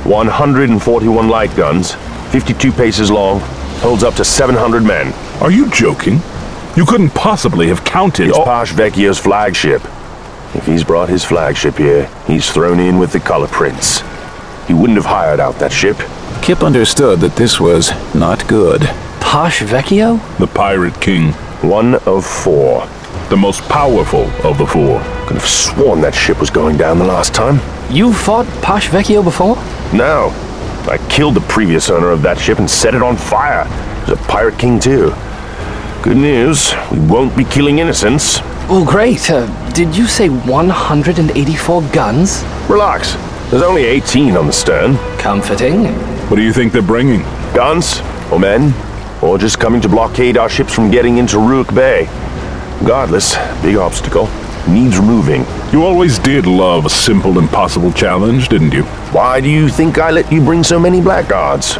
141 light guns, 52 paces long, holds up to 700 men. Are you joking? You couldn't possibly have counted It's all... Pash Vecchio's flagship. If he's brought his flagship here, he's thrown in with the color prince. He wouldn't have hired out that ship. Kip understood that this was not good. Pash Vecchio? The Pirate King. One of four. The most powerful of the four. Could have sworn that ship was going down the last time. You fought Pash Vecchio before? No. I killed the previous owner of that ship and set it on fire. He was a Pirate King too. Good news, we won't be killing innocents. Oh, great. Did you say 184 guns? Relax. There's only 18 on the stern. Comforting. What do you think they're bringing? Guns, or men, or just coming to blockade our ships from getting into Ruik Bay. Regardless, big obstacle. Needs removing. You always did love a simple, impossible challenge, didn't you? Why do you think I let you bring so many blackguards?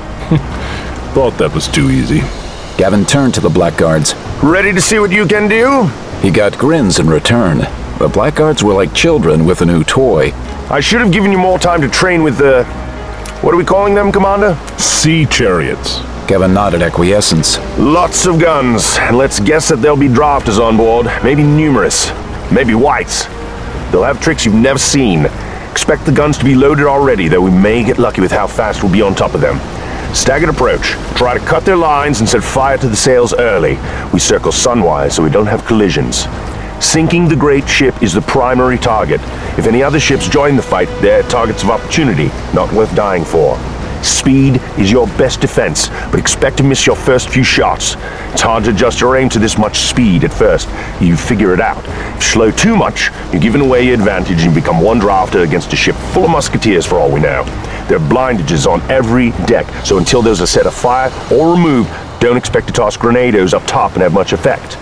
Thought that was too easy. Gavin turned to the blackguards. Ready to see what you can do? He got grins in return. The blackguards were like children with a new toy. I should have given you more time to train with the... What are we calling them, Commander? Sea chariots. Gavin nodded acquiescence. Lots of guns, and let's guess that there'll be drafters on board. Maybe numerous. Maybe whites. They'll have tricks you've never seen. Expect the guns to be loaded already, though we may get lucky with how fast we'll be on top of them. Staggered approach. Try to cut their lines and set fire to the sails early. We circle sunwise so we don't have collisions. Sinking the great ship is the primary target. If any other ships join the fight, they're targets of opportunity, not worth dying for. Speed is your best defense, but expect to miss your first few shots. It's hard to adjust your aim to this much speed at first. You figure it out. If you slow too much, you're giving away your advantage and you become one drafter against a ship full of musketeers for all we know. There are blindages on every deck, so until those are set afire or removed, don't expect to toss grenados up top and have much effect.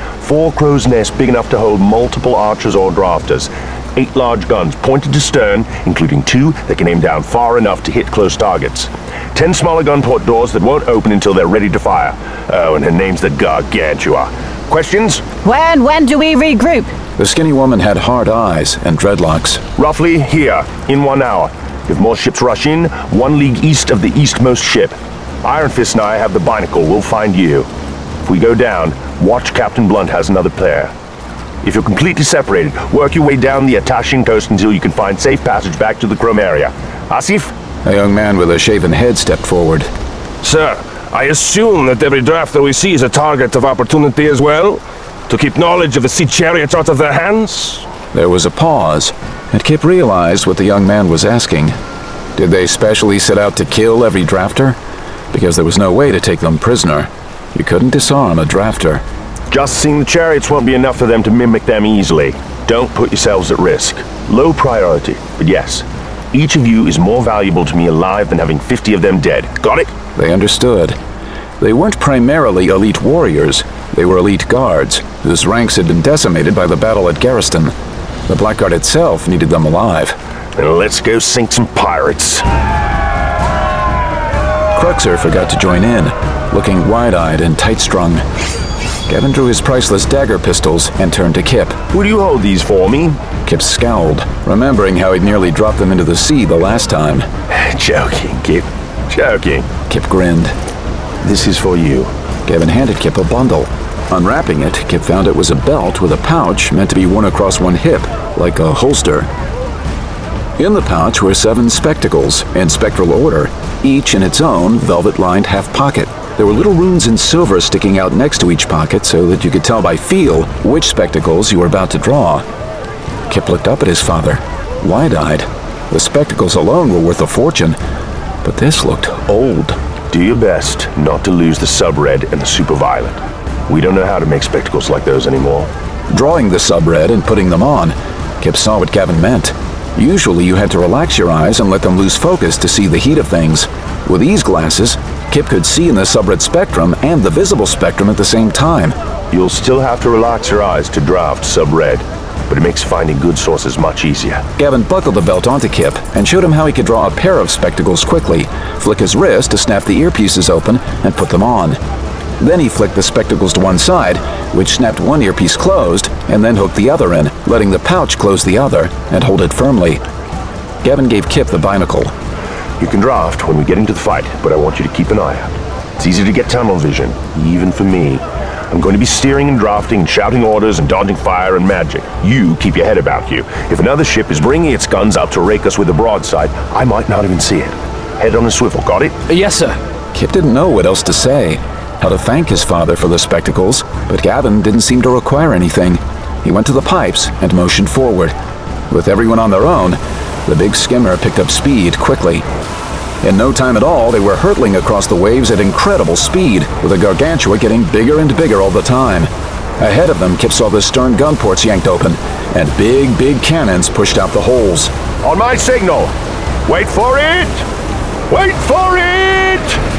4 crow's nests big enough to hold multiple archers or drafters. 8 large guns pointed to stern, including 2 that can aim down far enough to hit close targets. 10 smaller gun port doors that won't open until they're ready to fire. Oh, and her name's the Gargantua. Questions? When do we regroup? The skinny woman had hard eyes and dreadlocks. Roughly here, in 1 hour. If more ships rush in, 1 league east of the eastmost ship. Iron Fist and I have the binocle. We'll find you. If we go down, watch Captain Blunt has another player. If you're completely separated, work your way down the Atashian coast until you can find safe passage back to the Chrome area. Asif? A young man with a shaven head stepped forward. Sir, I assume that every drafter we see is a target of opportunity as well? To keep knowledge of the sea chariots out of their hands? There was a pause, and Kip realized what the young man was asking. Did they specially set out to kill every drafter? Because there was no way to take them prisoner. You couldn't disarm a drafter. Just seeing the chariots won't be enough for them to mimic them easily. Don't put yourselves at risk. Low priority, but yes. Each of you is more valuable to me alive than having 50 of them dead. Got it? They understood. They weren't primarily elite warriors. They were elite guards, whose ranks had been decimated by the battle at Garriston. The Blackguard itself needed them alive. Then let's go sink some pirates. Cruxer forgot to join in, looking wide-eyed and tight-strung. Gavin drew his priceless dagger pistols and turned to Kip. Would you hold these for me? Kip scowled, remembering how he'd nearly dropped them into the sea the last time. Joking, Kip. Joking. Kip grinned. This is for you. Gavin handed Kip a bundle. Unwrapping it, Kip found it was a belt with a pouch meant to be worn across one hip, like a holster. In the pouch were 7 spectacles, in spectral order, each in its own velvet-lined half pocket. There were little runes in silver sticking out next to each pocket so that you could tell by feel which spectacles you were about to draw. Kip looked up at his father, wide-eyed. The spectacles alone were worth a fortune, but this looked old. Do your best not to lose the sub-red and the super violet. We don't know how to make spectacles like those anymore. Drawing the sub-red and putting them on, Kip saw what Gavin meant. Usually you had to relax your eyes and let them lose focus to see the heat of things. With these glasses, Kip could see in the sub-red spectrum and the visible spectrum at the same time. You'll still have to relax your eyes to draft sub-red, but it makes finding good sources much easier. Gavin buckled the belt onto Kip and showed him how he could draw a pair of spectacles quickly, flick his wrist to snap the earpieces open, and put them on. Then he flicked the spectacles to one side, which snapped one earpiece closed, and then hooked the other in, letting the pouch close the other and hold it firmly. Gavin gave Kip the binocle. You can draft when we get into the fight, but I want you to keep an eye out. It's easy to get tunnel vision, even for me. I'm going to be steering and drafting and shouting orders and dodging fire and magic. You keep your head about you. If another ship is bringing its guns up to rake us with a broadside, I might not even see it. Head on a swivel, got it? Yes, sir. Kip didn't know what else to say, how to thank his father for the spectacles, but Gavin didn't seem to require anything. He went to the pipes and motioned forward. With everyone on their own, the big skimmer picked up speed quickly. In no time at all, they were hurtling across the waves at incredible speed, with the Gargantua getting bigger and bigger all the time. Ahead of them, Kip saw the stern gun ports yanked open, and big cannons pushed out the holes. On my signal! Wait for it! Wait for it!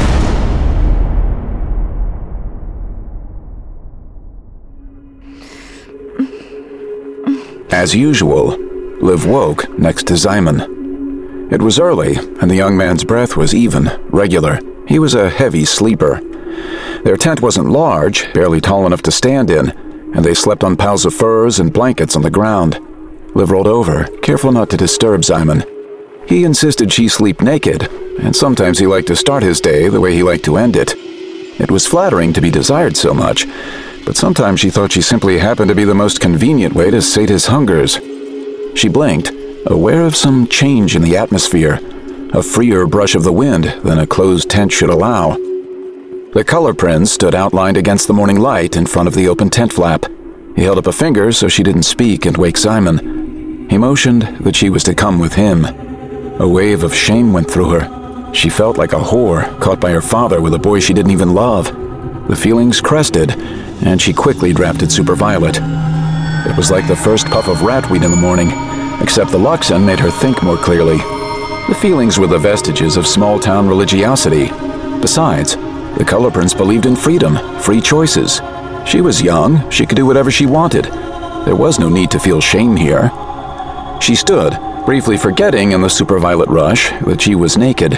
As usual, Liv woke next to Ximon. It was early, and the young man's breath was even, regular. He was a heavy sleeper. Their tent wasn't large, barely tall enough to stand in, and they slept on piles of furs and blankets on the ground. Liv rolled over, careful not to disturb Ximon. He insisted she sleep naked, and sometimes he liked to start his day the way he liked to end it. It was flattering to be desired so much, but sometimes she thought she simply happened to be the most convenient way to sate his hungers. She blinked, aware of some change in the atmosphere, a freer brush of the wind than a closed tent should allow. The color prints stood outlined against the morning light in front of the open tent flap. He held up a finger so she didn't speak and wake Ximon. He motioned that she was to come with him. A wave of shame went through her. She felt like a whore caught by her father with a boy she didn't even love. The feelings crested, and she quickly drafted Super Violet. It was like the first puff of ratweed in the morning, except the Luxon made her think more clearly. The feelings were the vestiges of small-town religiosity. Besides, the Color Prince believed in freedom, free choices. She was young, she could do whatever she wanted. There was no need to feel shame here. She stood, briefly forgetting in the Super Violet rush that she was naked.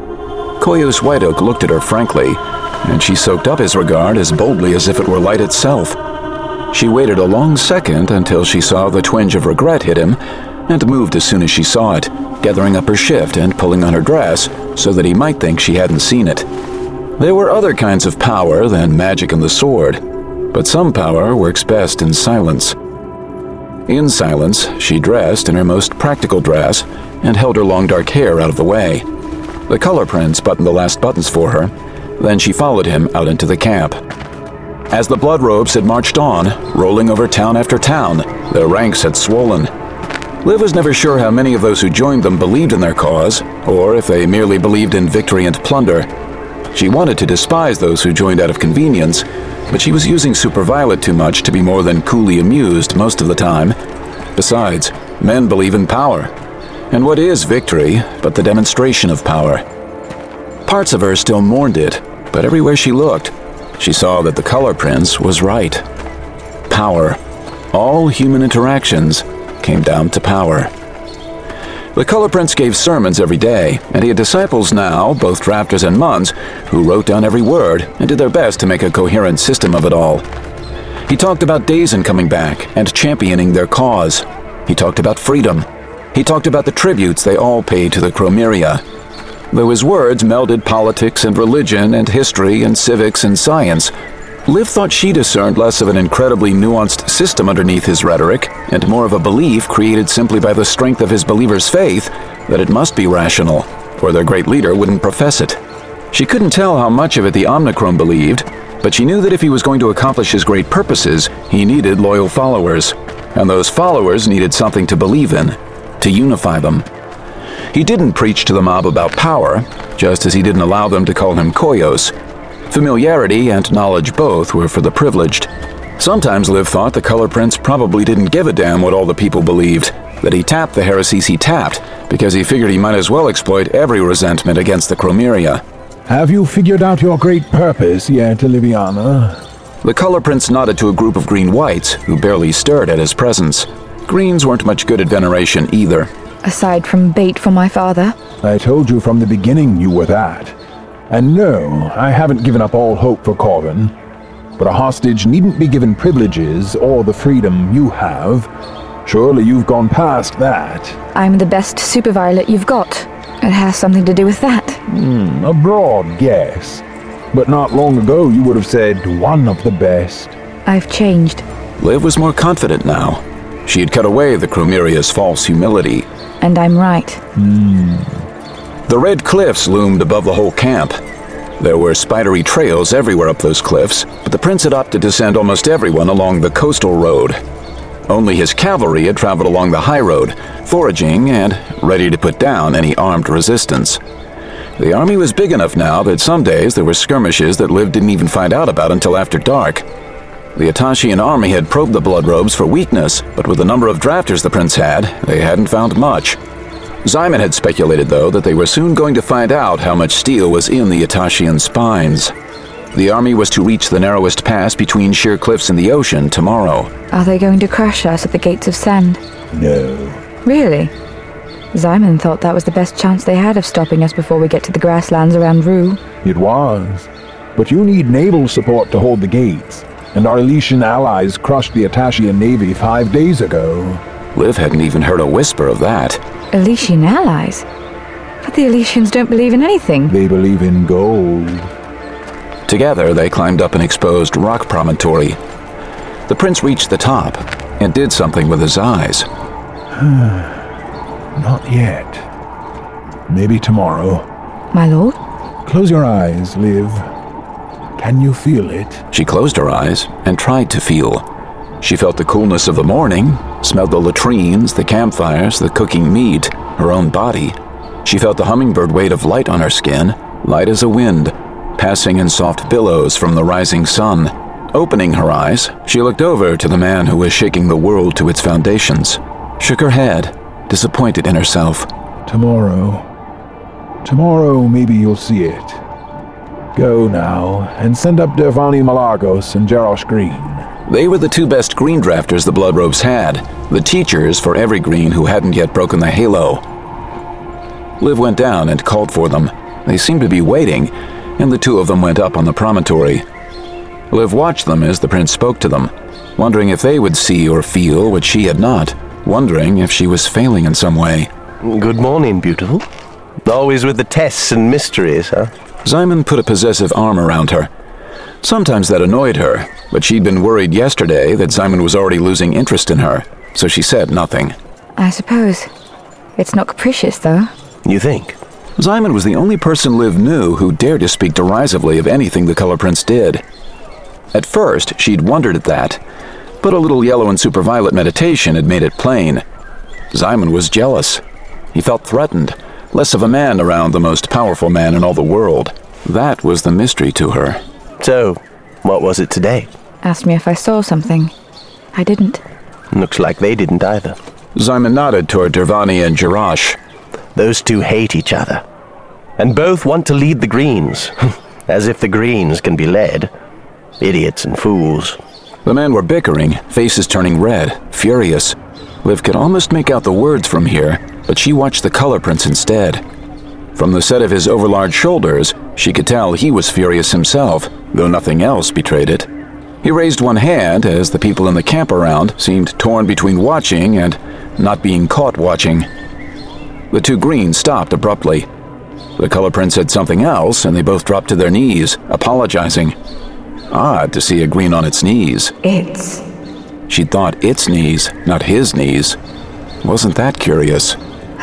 Koyos White Oak looked at her frankly, and she soaked up his regard as boldly as if it were light itself. She waited a long second until she saw the twinge of regret hit him, and moved as soon as she saw it, gathering up her shift and pulling on her dress so that he might think she hadn't seen it. There were other kinds of power than magic and the sword, but some power works best in silence. In silence, she dressed in her most practical dress and held her long dark hair out of the way. The Color Prince buttoned the last buttons for her, Then she followed him out into the camp. As the blood robes had marched on, rolling over town after town, their ranks had swollen. Liv was never sure how many of those who joined them believed in their cause, or if they merely believed in victory and plunder. She wanted to despise those who joined out of convenience, but she was using Superviolet too much to be more than coolly amused most of the time. Besides, men believe in power. And what is victory but the demonstration of power? Parts of her still mourned it, but everywhere she looked, she saw that the Color Prince was right. Power. All human interactions came down to power. The Color Prince gave sermons every day, and he had disciples now, both drafters and Muns, who wrote down every word and did their best to make a coherent system of it all. He talked about Dazen coming back and championing their cause. He talked about freedom. He talked about the tributes they all paid to the Chromeria. Though his words melded politics and religion and history and civics and science, Liv thought she discerned less of an incredibly nuanced system underneath his rhetoric and more of a belief created simply by the strength of his believers' faith that it must be rational, or their great leader wouldn't profess it. She couldn't tell how much of it the Omnichrome believed, but she knew that if he was going to accomplish his great purposes, he needed loyal followers, and those followers needed something to believe in, to unify them. He didn't preach to the mob about power, just as he didn't allow them to call him Koyos. Familiarity and knowledge both were for the privileged. Sometimes Liv thought the Color Prince probably didn't give a damn what all the people believed, that he tapped the heresies he tapped, because he figured he might as well exploit every resentment against the Chromeria. Have you figured out your great purpose yet, Liviana? The Color Prince nodded to a group of green whites who barely stirred at his presence. Greens weren't much good at veneration either. Aside from bait for my father? I told you from the beginning you were that. And no, I haven't given up all hope for Corvin. But a hostage needn't be given privileges or the freedom you have. Surely you've gone past that. I'm the best Superviolet you've got. It has something to do with that. A broad guess. But not long ago you would have said one of the best. I've changed. Liv was more confident now. She had cut away the Chromeria's false humility. And I'm right. The red cliffs loomed above the whole camp. There were spidery trails everywhere up those cliffs, but the prince had opted to send almost everyone along the coastal road. Only his cavalry had traveled along the high road, foraging and ready to put down any armed resistance. The army was big enough now that some days there were skirmishes that Liv didn't even find out about until after dark. The Atashian army had probed the blood robes for weakness, but with the number of drafters the prince had, they hadn't found much. Xaimen had speculated, though, that they were soon going to find out how much steel was in the Atashian spines. The army was to reach the narrowest pass between sheer cliffs and the ocean tomorrow. Are they going to crush us at the Gates of Sand? No. Really? Xaimen thought that was the best chance they had of stopping us before we get to the grasslands around Rue. It was. But you need naval support to hold the gates. And our Elysian allies crushed the Atashian navy 5 days ago. Liv hadn't even heard a whisper of that. Elysian allies? But the Elysians don't believe in anything. They believe in gold. Together, they climbed up an exposed rock promontory. The prince reached the top and did something with his eyes. Not yet. Maybe tomorrow. My lord? Close your eyes, Liv. Can you feel it? She closed her eyes and tried to feel. She felt the coolness of the morning, smelled the latrines, the campfires, the cooking meat, her own body. She felt the hummingbird weight of light on her skin, light as a wind, passing in soft billows from the rising sun. Opening her eyes, she looked over to the man who was shaking the world to its foundations, shook her head, disappointed in herself. Tomorrow maybe you'll see it. Go now, and send up Dervani Malagos and Jarosh Green. They were the two best green drafters the Blood Robes had, the teachers for every green who hadn't yet broken the halo. Liv went down and called for them. They seemed to be waiting, and the two of them went up on the promontory. Liv watched them as the prince spoke to them, wondering if they would see or feel what she had not, wondering if she was failing in some way. Good morning, beautiful. Always with the tests and mysteries, huh? Xaimen put a possessive arm around her. Sometimes that annoyed her, but she'd been worried yesterday that Xaimen was already losing interest in her, so she said nothing. I suppose. It's not capricious, though. You think? Simon was the only person Liv knew who dared to speak derisively of anything the Color Prince did. At first, she'd wondered at that, but a little yellow and superviolet meditation had made it plain. Simon was jealous. He felt threatened, less of a man around the most powerful man in all the world. That was the mystery to her. So, what was it today? Asked me if I saw something. I didn't. Looks like they didn't either. Simon nodded toward Dervani and Jerash. Those two hate each other, and both want to lead the Greens, as if the Greens can be led. Idiots and fools. The men were bickering, faces turning red, furious. Liv could almost make out the words from here, but she watched the Color Prince instead. From the set of his overlarge shoulders, she could tell he was furious himself, though nothing else betrayed it. He raised one hand as the people in the camp around seemed torn between watching and not being caught watching. The two Greens stopped abruptly. The Color Prince said something else, and they both dropped to their knees, apologizing. Odd to see a Green on its knees. It's... She'd thought its knees, not his knees. Wasn't that curious?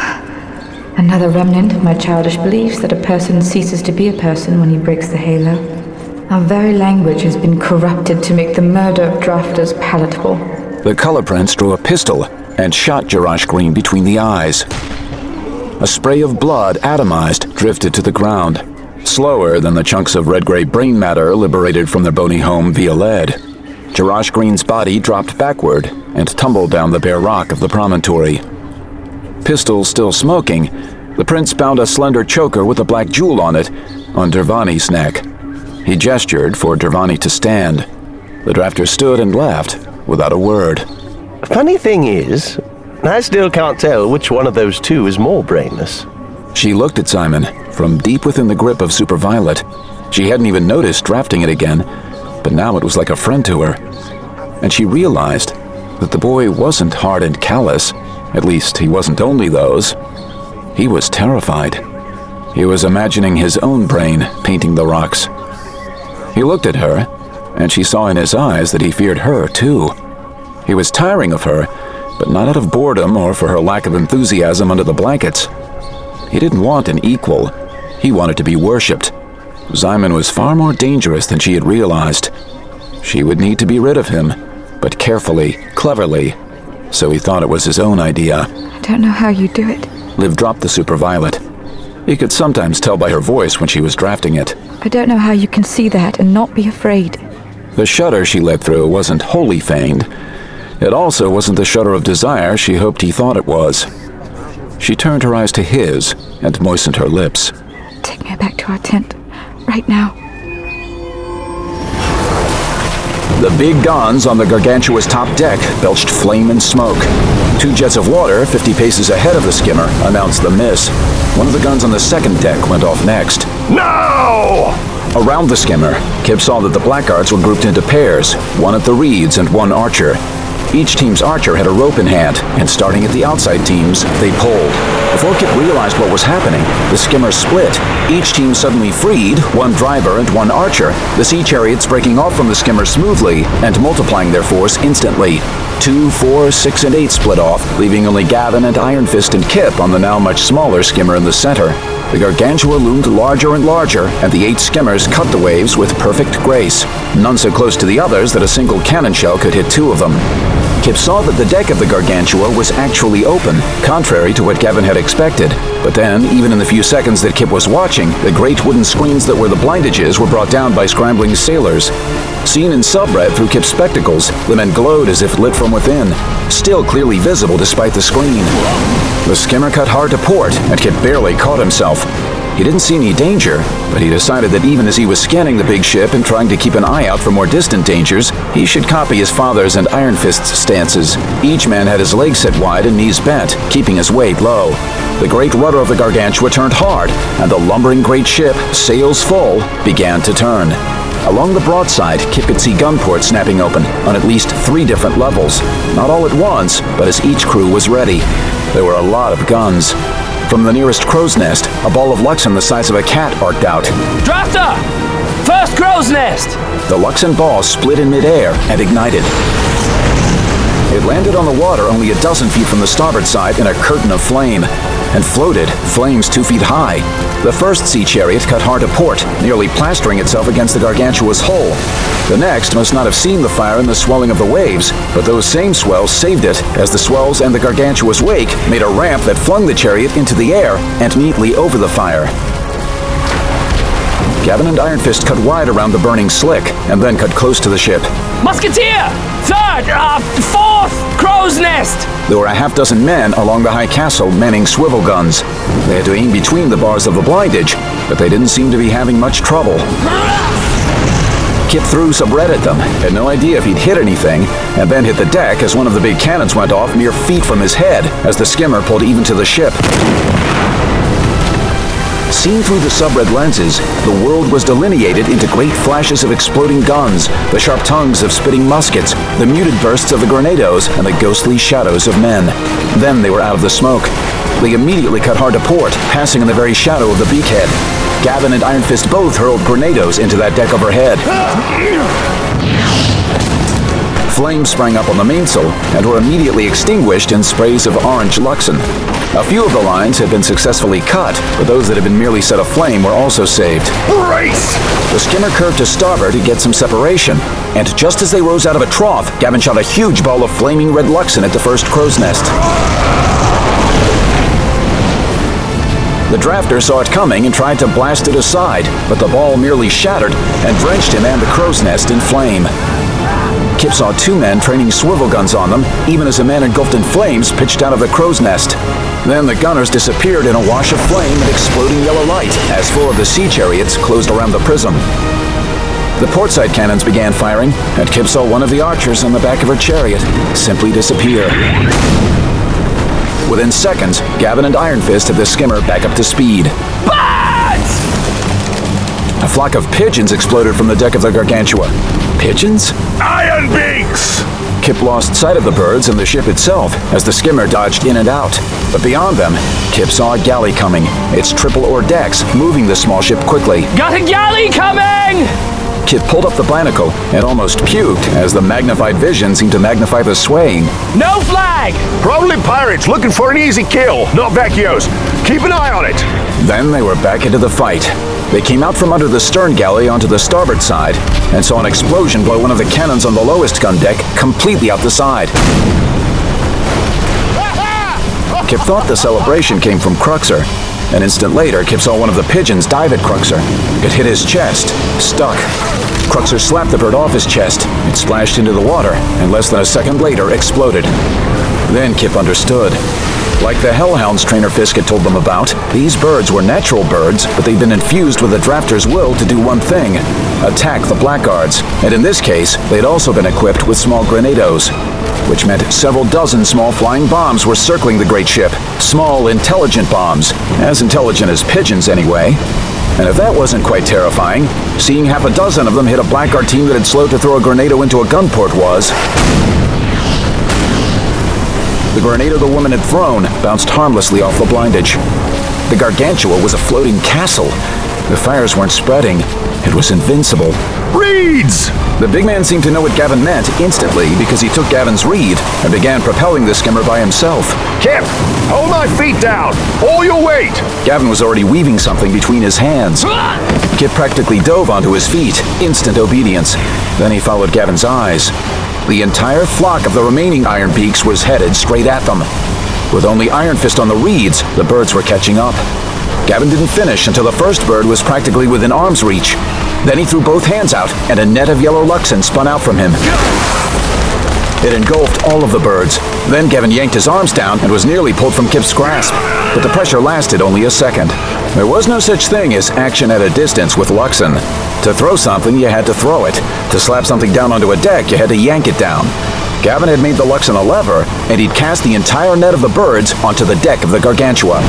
Another remnant of my childish beliefs that a person ceases to be a person when he breaks the halo. Our very language has been corrupted to make the murder of drafters palatable. The Color Prince drew a pistol and shot Jerash Green between the eyes. A spray of blood, atomized, drifted to the ground, slower than the chunks of red-gray brain matter liberated from their bony home via lead. Jerash Green's body dropped backward and tumbled down the bare rock of the promontory. Pistol still smoking, the prince bound a slender choker with a black jewel on it on Dervani's neck. He gestured for Dervani to stand. The drafter stood and left without a word. Funny thing is, I still can't tell which one of those two is more brainless. She looked at Simon from deep within the grip of Superviolet. She hadn't even noticed drafting it again, but now it was like a friend to her. And she realized that the boy wasn't hard and callous. At least, he wasn't only those. He was terrified. He was imagining his own brain painting the rocks. He looked at her, and she saw in his eyes that he feared her, too. He was tiring of her, but not out of boredom or for her lack of enthusiasm under the blankets. He didn't want an equal. He wanted to be worshipped. Simon was far more dangerous than she had realized. She would need to be rid of him, but carefully, cleverly, so he thought it was his own idea. I don't know how you do it. Liv dropped the Superviolet. He could sometimes tell by her voice when she was drafting it. I don't know how you can see that and not be afraid. The shudder she let through wasn't wholly feigned. It also wasn't the shudder of desire she hoped he thought it was. She turned her eyes to his and moistened her lips. Take me back to our tent, right now. The big guns on the Gargantua's top deck belched flame and smoke. Two jets of water, 50 paces ahead of the skimmer, announced the miss. One of the guns on the second deck went off next. No! Around the skimmer, Kip saw that the blackguards were grouped into pairs, one at the reeds and one archer. Each team's archer had a rope in hand, and starting at the outside teams, they pulled. Before Kip realized what was happening, the skimmer split. Each team suddenly freed, one driver and one archer, the sea chariots breaking off from the skimmer smoothly and multiplying their force instantly. 2, 4, 6, and 8 split off, leaving only Gavin and Iron Fist and Kip on the now much smaller skimmer in the center. The Gargantua loomed larger and larger, and the 8 skimmers cut the waves with perfect grace, none so close to the others that a single cannon shell could hit 2 of them. Kip saw that the deck of the Gargantua was actually open, contrary to what Gavin had expected. But then, even in the few seconds that Kip was watching, the great wooden screens that were the blindages were brought down by scrambling sailors. Seen in subred through Kip's spectacles, the men glowed as if lit from within, still clearly visible despite the screen. The skimmer cut hard to port, and Kip barely caught himself. He didn't see any danger, but he decided that even as he was scanning the big ship and trying to keep an eye out for more distant dangers, he should copy his father's and Iron Fist's stances. Each man had his legs set wide and knees bent, keeping his weight low. The great rudder of the Gargantua turned hard, and the lumbering great ship, sails full, began to turn. Along the broadside, Kip could see gun ports snapping open on at least 3 different levels. Not all at once, but as each crew was ready. There were a lot of guns. From the nearest crow's nest, a ball of Luxon the size of a cat arced out. Drafter! First crow's nest! The Luxon ball split in midair and ignited. It landed on the water only a dozen feet from the starboard side in a curtain of flame. and floated, flames 2 feet high. The first sea chariot cut hard to port, nearly plastering itself against the Gargantua's hull. The next must not have seen the fire and the swelling of the waves, but those same swells saved it, as the swells and the Gargantua's wake made a ramp that flung the chariot into the air and neatly over the fire. Gavin and Iron Fist cut wide around the burning slick, and then cut close to the ship. Musketeer! Third! Fourth! Crow's Nest! There were a half-dozen men along the high castle manning swivel guns. They had to aim between the bars of the blindage, but they didn't seem to be having much trouble. Kip threw some red at them, had no idea if he'd hit anything, and then hit the deck as one of the big cannons went off mere feet from his head as the skimmer pulled even to the ship. Seen through the sub-red lenses, the world was delineated into great flashes of exploding guns, the sharp tongues of spitting muskets, the muted bursts of the grenados, and the ghostly shadows of men. Then they were out of the smoke. They immediately cut hard to port, passing in the very shadow of the beakhead. Gavin and Iron Fist both hurled grenados into that deck overhead. Flames sprang up on the mainsail and were immediately extinguished in sprays of orange Luxon. A few of the lines had been successfully cut, but those that had been merely set aflame were also saved. Brace! The skimmer curved to starboard to get some separation, and just as they rose out of a trough, Gavin shot a huge ball of flaming red Luxon at the first crow's nest. The drafter saw it coming and tried to blast it aside, but the ball merely shattered and drenched him and the crow's nest in flame. Kip saw 2 men training swivel guns on them, even as a man engulfed in flames pitched out of the crow's nest. Then the gunners disappeared in a wash of flame and exploding yellow light as 4 of the sea chariots closed around the prism. The portside cannons began firing, and Kip saw one of the archers on the back of her chariot simply disappear. Within seconds, Gavin and Iron Fist had the skimmer back up to speed. A flock of pigeons exploded from the deck of the Gargantua. Pigeons? Iron Beaks! Kip lost sight of the birds and the ship itself as the skimmer dodged in and out. But beyond them, Kip saw a galley coming, its triple-oar decks moving the small ship quickly. Got a galley coming! Kip pulled up the binacle and almost puked as the magnified vision seemed to magnify the swaying. No flag! Probably pirates looking for an easy kill, not Vecchios. Keep an eye on it. Then they were back into the fight. They came out from under the stern galley onto the starboard side and saw an explosion blow one of the cannons on the lowest gun deck completely out the side. Kip thought the celebration came from Cruxer. An instant later, Kip saw one of the pigeons dive at Cruxer. It hit his chest, stuck. Cruxer slapped the bird off his chest. It splashed into the water, and less than a second later exploded. Then Kip understood. Like the Hellhounds trainer Fisk had told them about, these birds were natural birds, but they'd been infused with the drafter's will to do one thing: attack the blackguards. And in this case, they'd also been equipped with small grenados, which meant several dozen small flying bombs were circling the great ship. Small, intelligent bombs. As intelligent as pigeons, anyway. And if that wasn't quite terrifying, seeing half a dozen of them hit a blackguard team that had slowed to throw a grenado into a gun port was. The grenade the woman had thrown bounced harmlessly off the blindage. The Gargantua was a floating castle. The fires weren't spreading. It was invincible. Reeds! The big man seemed to know what Gavin meant instantly because he took Gavin's reed and began propelling the skimmer by himself. Kip, hold my feet down! All your weight! Gavin was already weaving something between his hands. Kip practically dove onto his feet, instant obedience. Then he followed Gavin's eyes. The entire flock of the remaining Iron Beaks was headed straight at them. With only Iron Fist on the reeds, the birds were catching up. Gavin didn't finish until the first bird was practically within arm's reach. Then he threw both hands out, and a net of yellow Luxon spun out from him. It engulfed all of the birds. Then Gavin yanked his arms down and was nearly pulled from Kip's grasp. But the pressure lasted only a second. There was no such thing as action at a distance with Luxon. To throw something, you had to throw it. To slap something down onto a deck, you had to yank it down. Gavin had made the Luxon a lever, and he'd cast the entire net of the birds onto the deck of the Gargantua.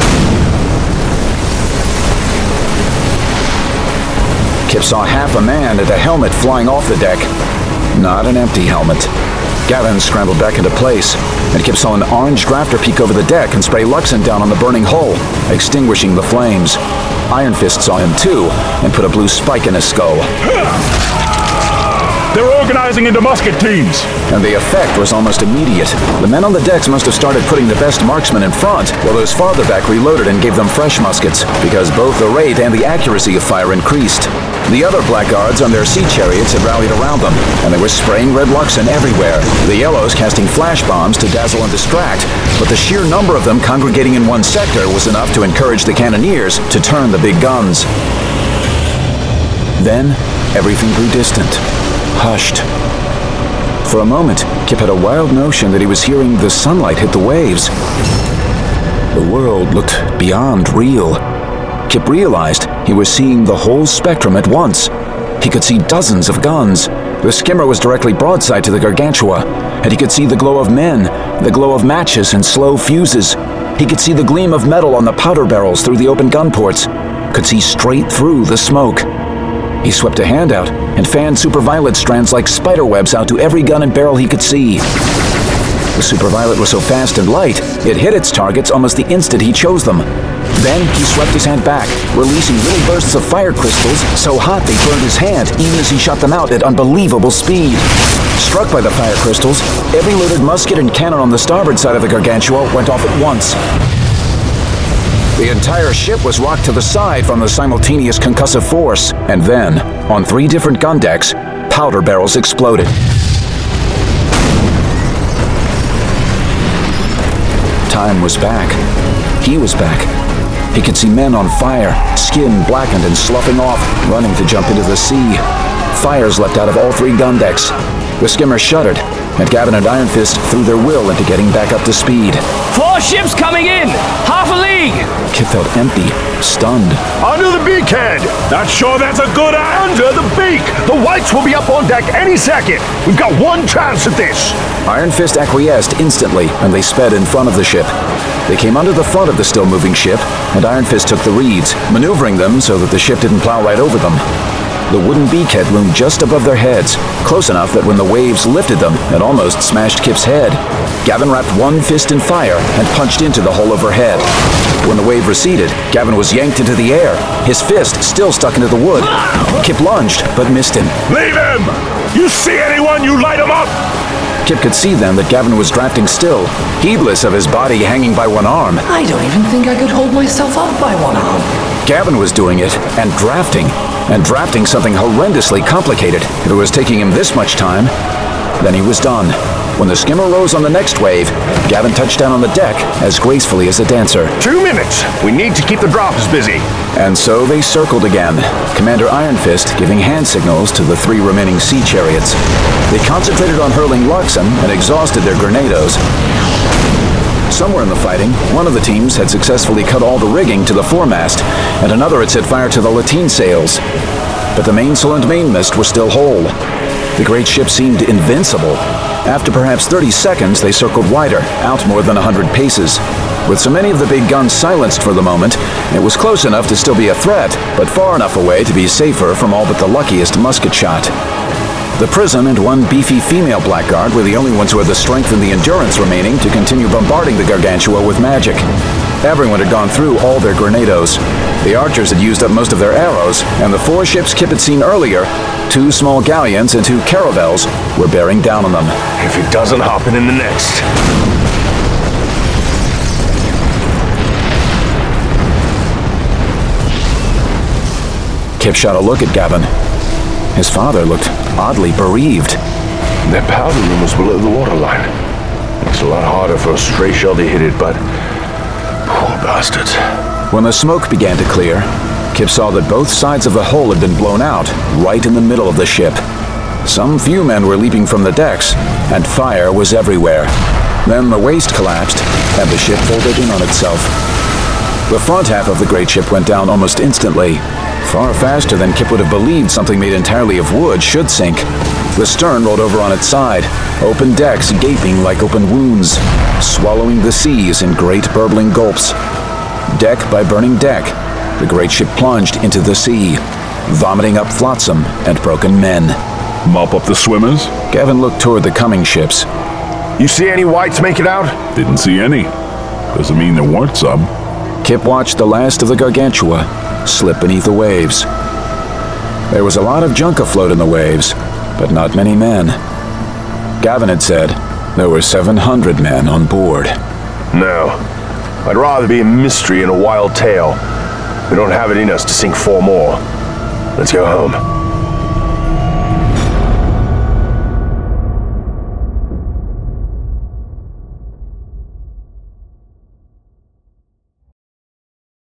Kip saw half a man and a helmet flying off the deck. Not an empty helmet. Gavin scrambled back into place, and Kip saw an orange drafter peek over the deck and spray Luxon down on the burning hull, extinguishing the flames. Iron Fist saw him too, and put a blue spike in his skull. They're organizing into musket teams! And the effect was almost immediate. The men on the decks must have started putting the best marksmen in front, while those farther back reloaded and gave them fresh muskets, because both the rate and the accuracy of fire increased. The other blackguards on their sea chariots had rallied around them, and they were spraying red Luxon everywhere, the yellows casting flash bombs to dazzle and distract, but the sheer number of them congregating in one sector was enough to encourage the cannoneers to turn the big guns. Then, everything grew distant, hushed. For a moment, Kip had a wild notion that he was hearing the sunlight hit the waves. The world looked beyond real. Kip realized he was seeing the whole spectrum at once. He could see dozens of guns. The skimmer was directly broadside to the Gargantua, and he could see the glow of men, the glow of matches and slow fuses. He could see the gleam of metal on the powder barrels through the open gun ports, could see straight through the smoke. He swept a hand out and fanned superviolet strands like spiderwebs out to every gun and barrel he could see. The superviolet was so fast and light, it hit its targets almost the instant he chose them. Then he swept his hand back, releasing little bursts of fire crystals so hot they burned his hand even as he shot them out at unbelievable speed. Struck by the fire crystals, every loaded musket and cannon on the starboard side of the Gargantua went off at once. The entire ship was rocked to the side from the simultaneous concussive force, and then, on 3 different gun decks, powder barrels exploded. Time was back. He was back. He could see men on fire, skin blackened and sloughing off, running to jump into the sea. Fires leapt out of all 3 gun decks. The skimmer shuddered, and Gavin and Iron Fist threw their will into getting back up to speed. 4 ships coming in! Half a league! Kip felt empty, stunned. Under the beakhead! Not sure that's a good idea! Under the beak! The whites will be up on deck any second! We've got one chance at this! Iron Fist acquiesced instantly, and they sped in front of the ship. They came under the front of the still-moving ship, and Iron Fist took the reeds, maneuvering them so that the ship didn't plow right over them. The wooden beakhead loomed just above their heads, close enough that when the waves lifted them, it almost smashed Kip's head. Gavin wrapped one fist in fire and punched into the hole overhead. When the wave receded, Gavin was yanked into the air, his fist still stuck into the wood. Kip lunged, but missed him. Leave him! You see anyone, you light him up! Kip could see then that Gavin was drafting still, heedless of his body hanging by one arm. I don't even think I could hold myself up by one arm. Gavin was doing it, and drafting something horrendously complicated. If it was taking him this much time, then he was done. When the skimmer rose on the next wave, Gavin touched down on the deck as gracefully as a dancer. 2 minutes! We need to keep the drafts busy. And so they circled again, Commander Iron Fist giving hand signals to the 3 remaining sea chariots. They concentrated on hurling Luxon and exhausted their grenados. Somewhere in the fighting, one of the teams had successfully cut all the rigging to the foremast, and another had set fire to the lateen sails. But the mainsail and mainmast were still whole. The great ship seemed invincible. After perhaps 30 seconds, they circled wider, out more than 100 paces. With so many of the big guns silenced for the moment, it was close enough to still be a threat, but far enough away to be safer from all but the luckiest musket shot. The prison and 1 beefy female blackguard were the only ones who had the strength and the endurance remaining to continue bombarding the Gargantua with magic. Everyone had gone through all their grenados. The archers had used up most of their arrows, and the 4 ships Kip had seen earlier, 2 small galleons and 2 caravels, were bearing down on them. If it doesn't happen in the next. Kip shot a look at Gavin. His father looked oddly bereaved. Their powder room was below the waterline. It's a lot harder for a stray shell to hit it, but poor bastards. When the smoke began to clear, Kip saw that both sides of the hull had been blown out, right in the middle of the ship. Some few men were leaping from the decks, and fire was everywhere. Then the waist collapsed, and the ship folded in on itself. The front half of the great ship went down almost instantly, far faster than Kip would have believed something made entirely of wood should sink. The stern rolled over on its side, open decks gaping like open wounds, swallowing the seas in great burbling gulps. Deck by burning deck, the great ship plunged into the sea, vomiting up flotsam and broken men. Mop up the swimmers? Gavin looked toward the coming ships. You see any whites make it out? Didn't see any. Doesn't mean there weren't some. Kip watched the last of the Gargantua slip beneath the waves. There was a lot of junk afloat in the waves, but not many men. Gavin had said there were 700 men on board. No. I'd rather be a mystery and a wild tale. We don't have it in us to sink 4 more. Let's go home.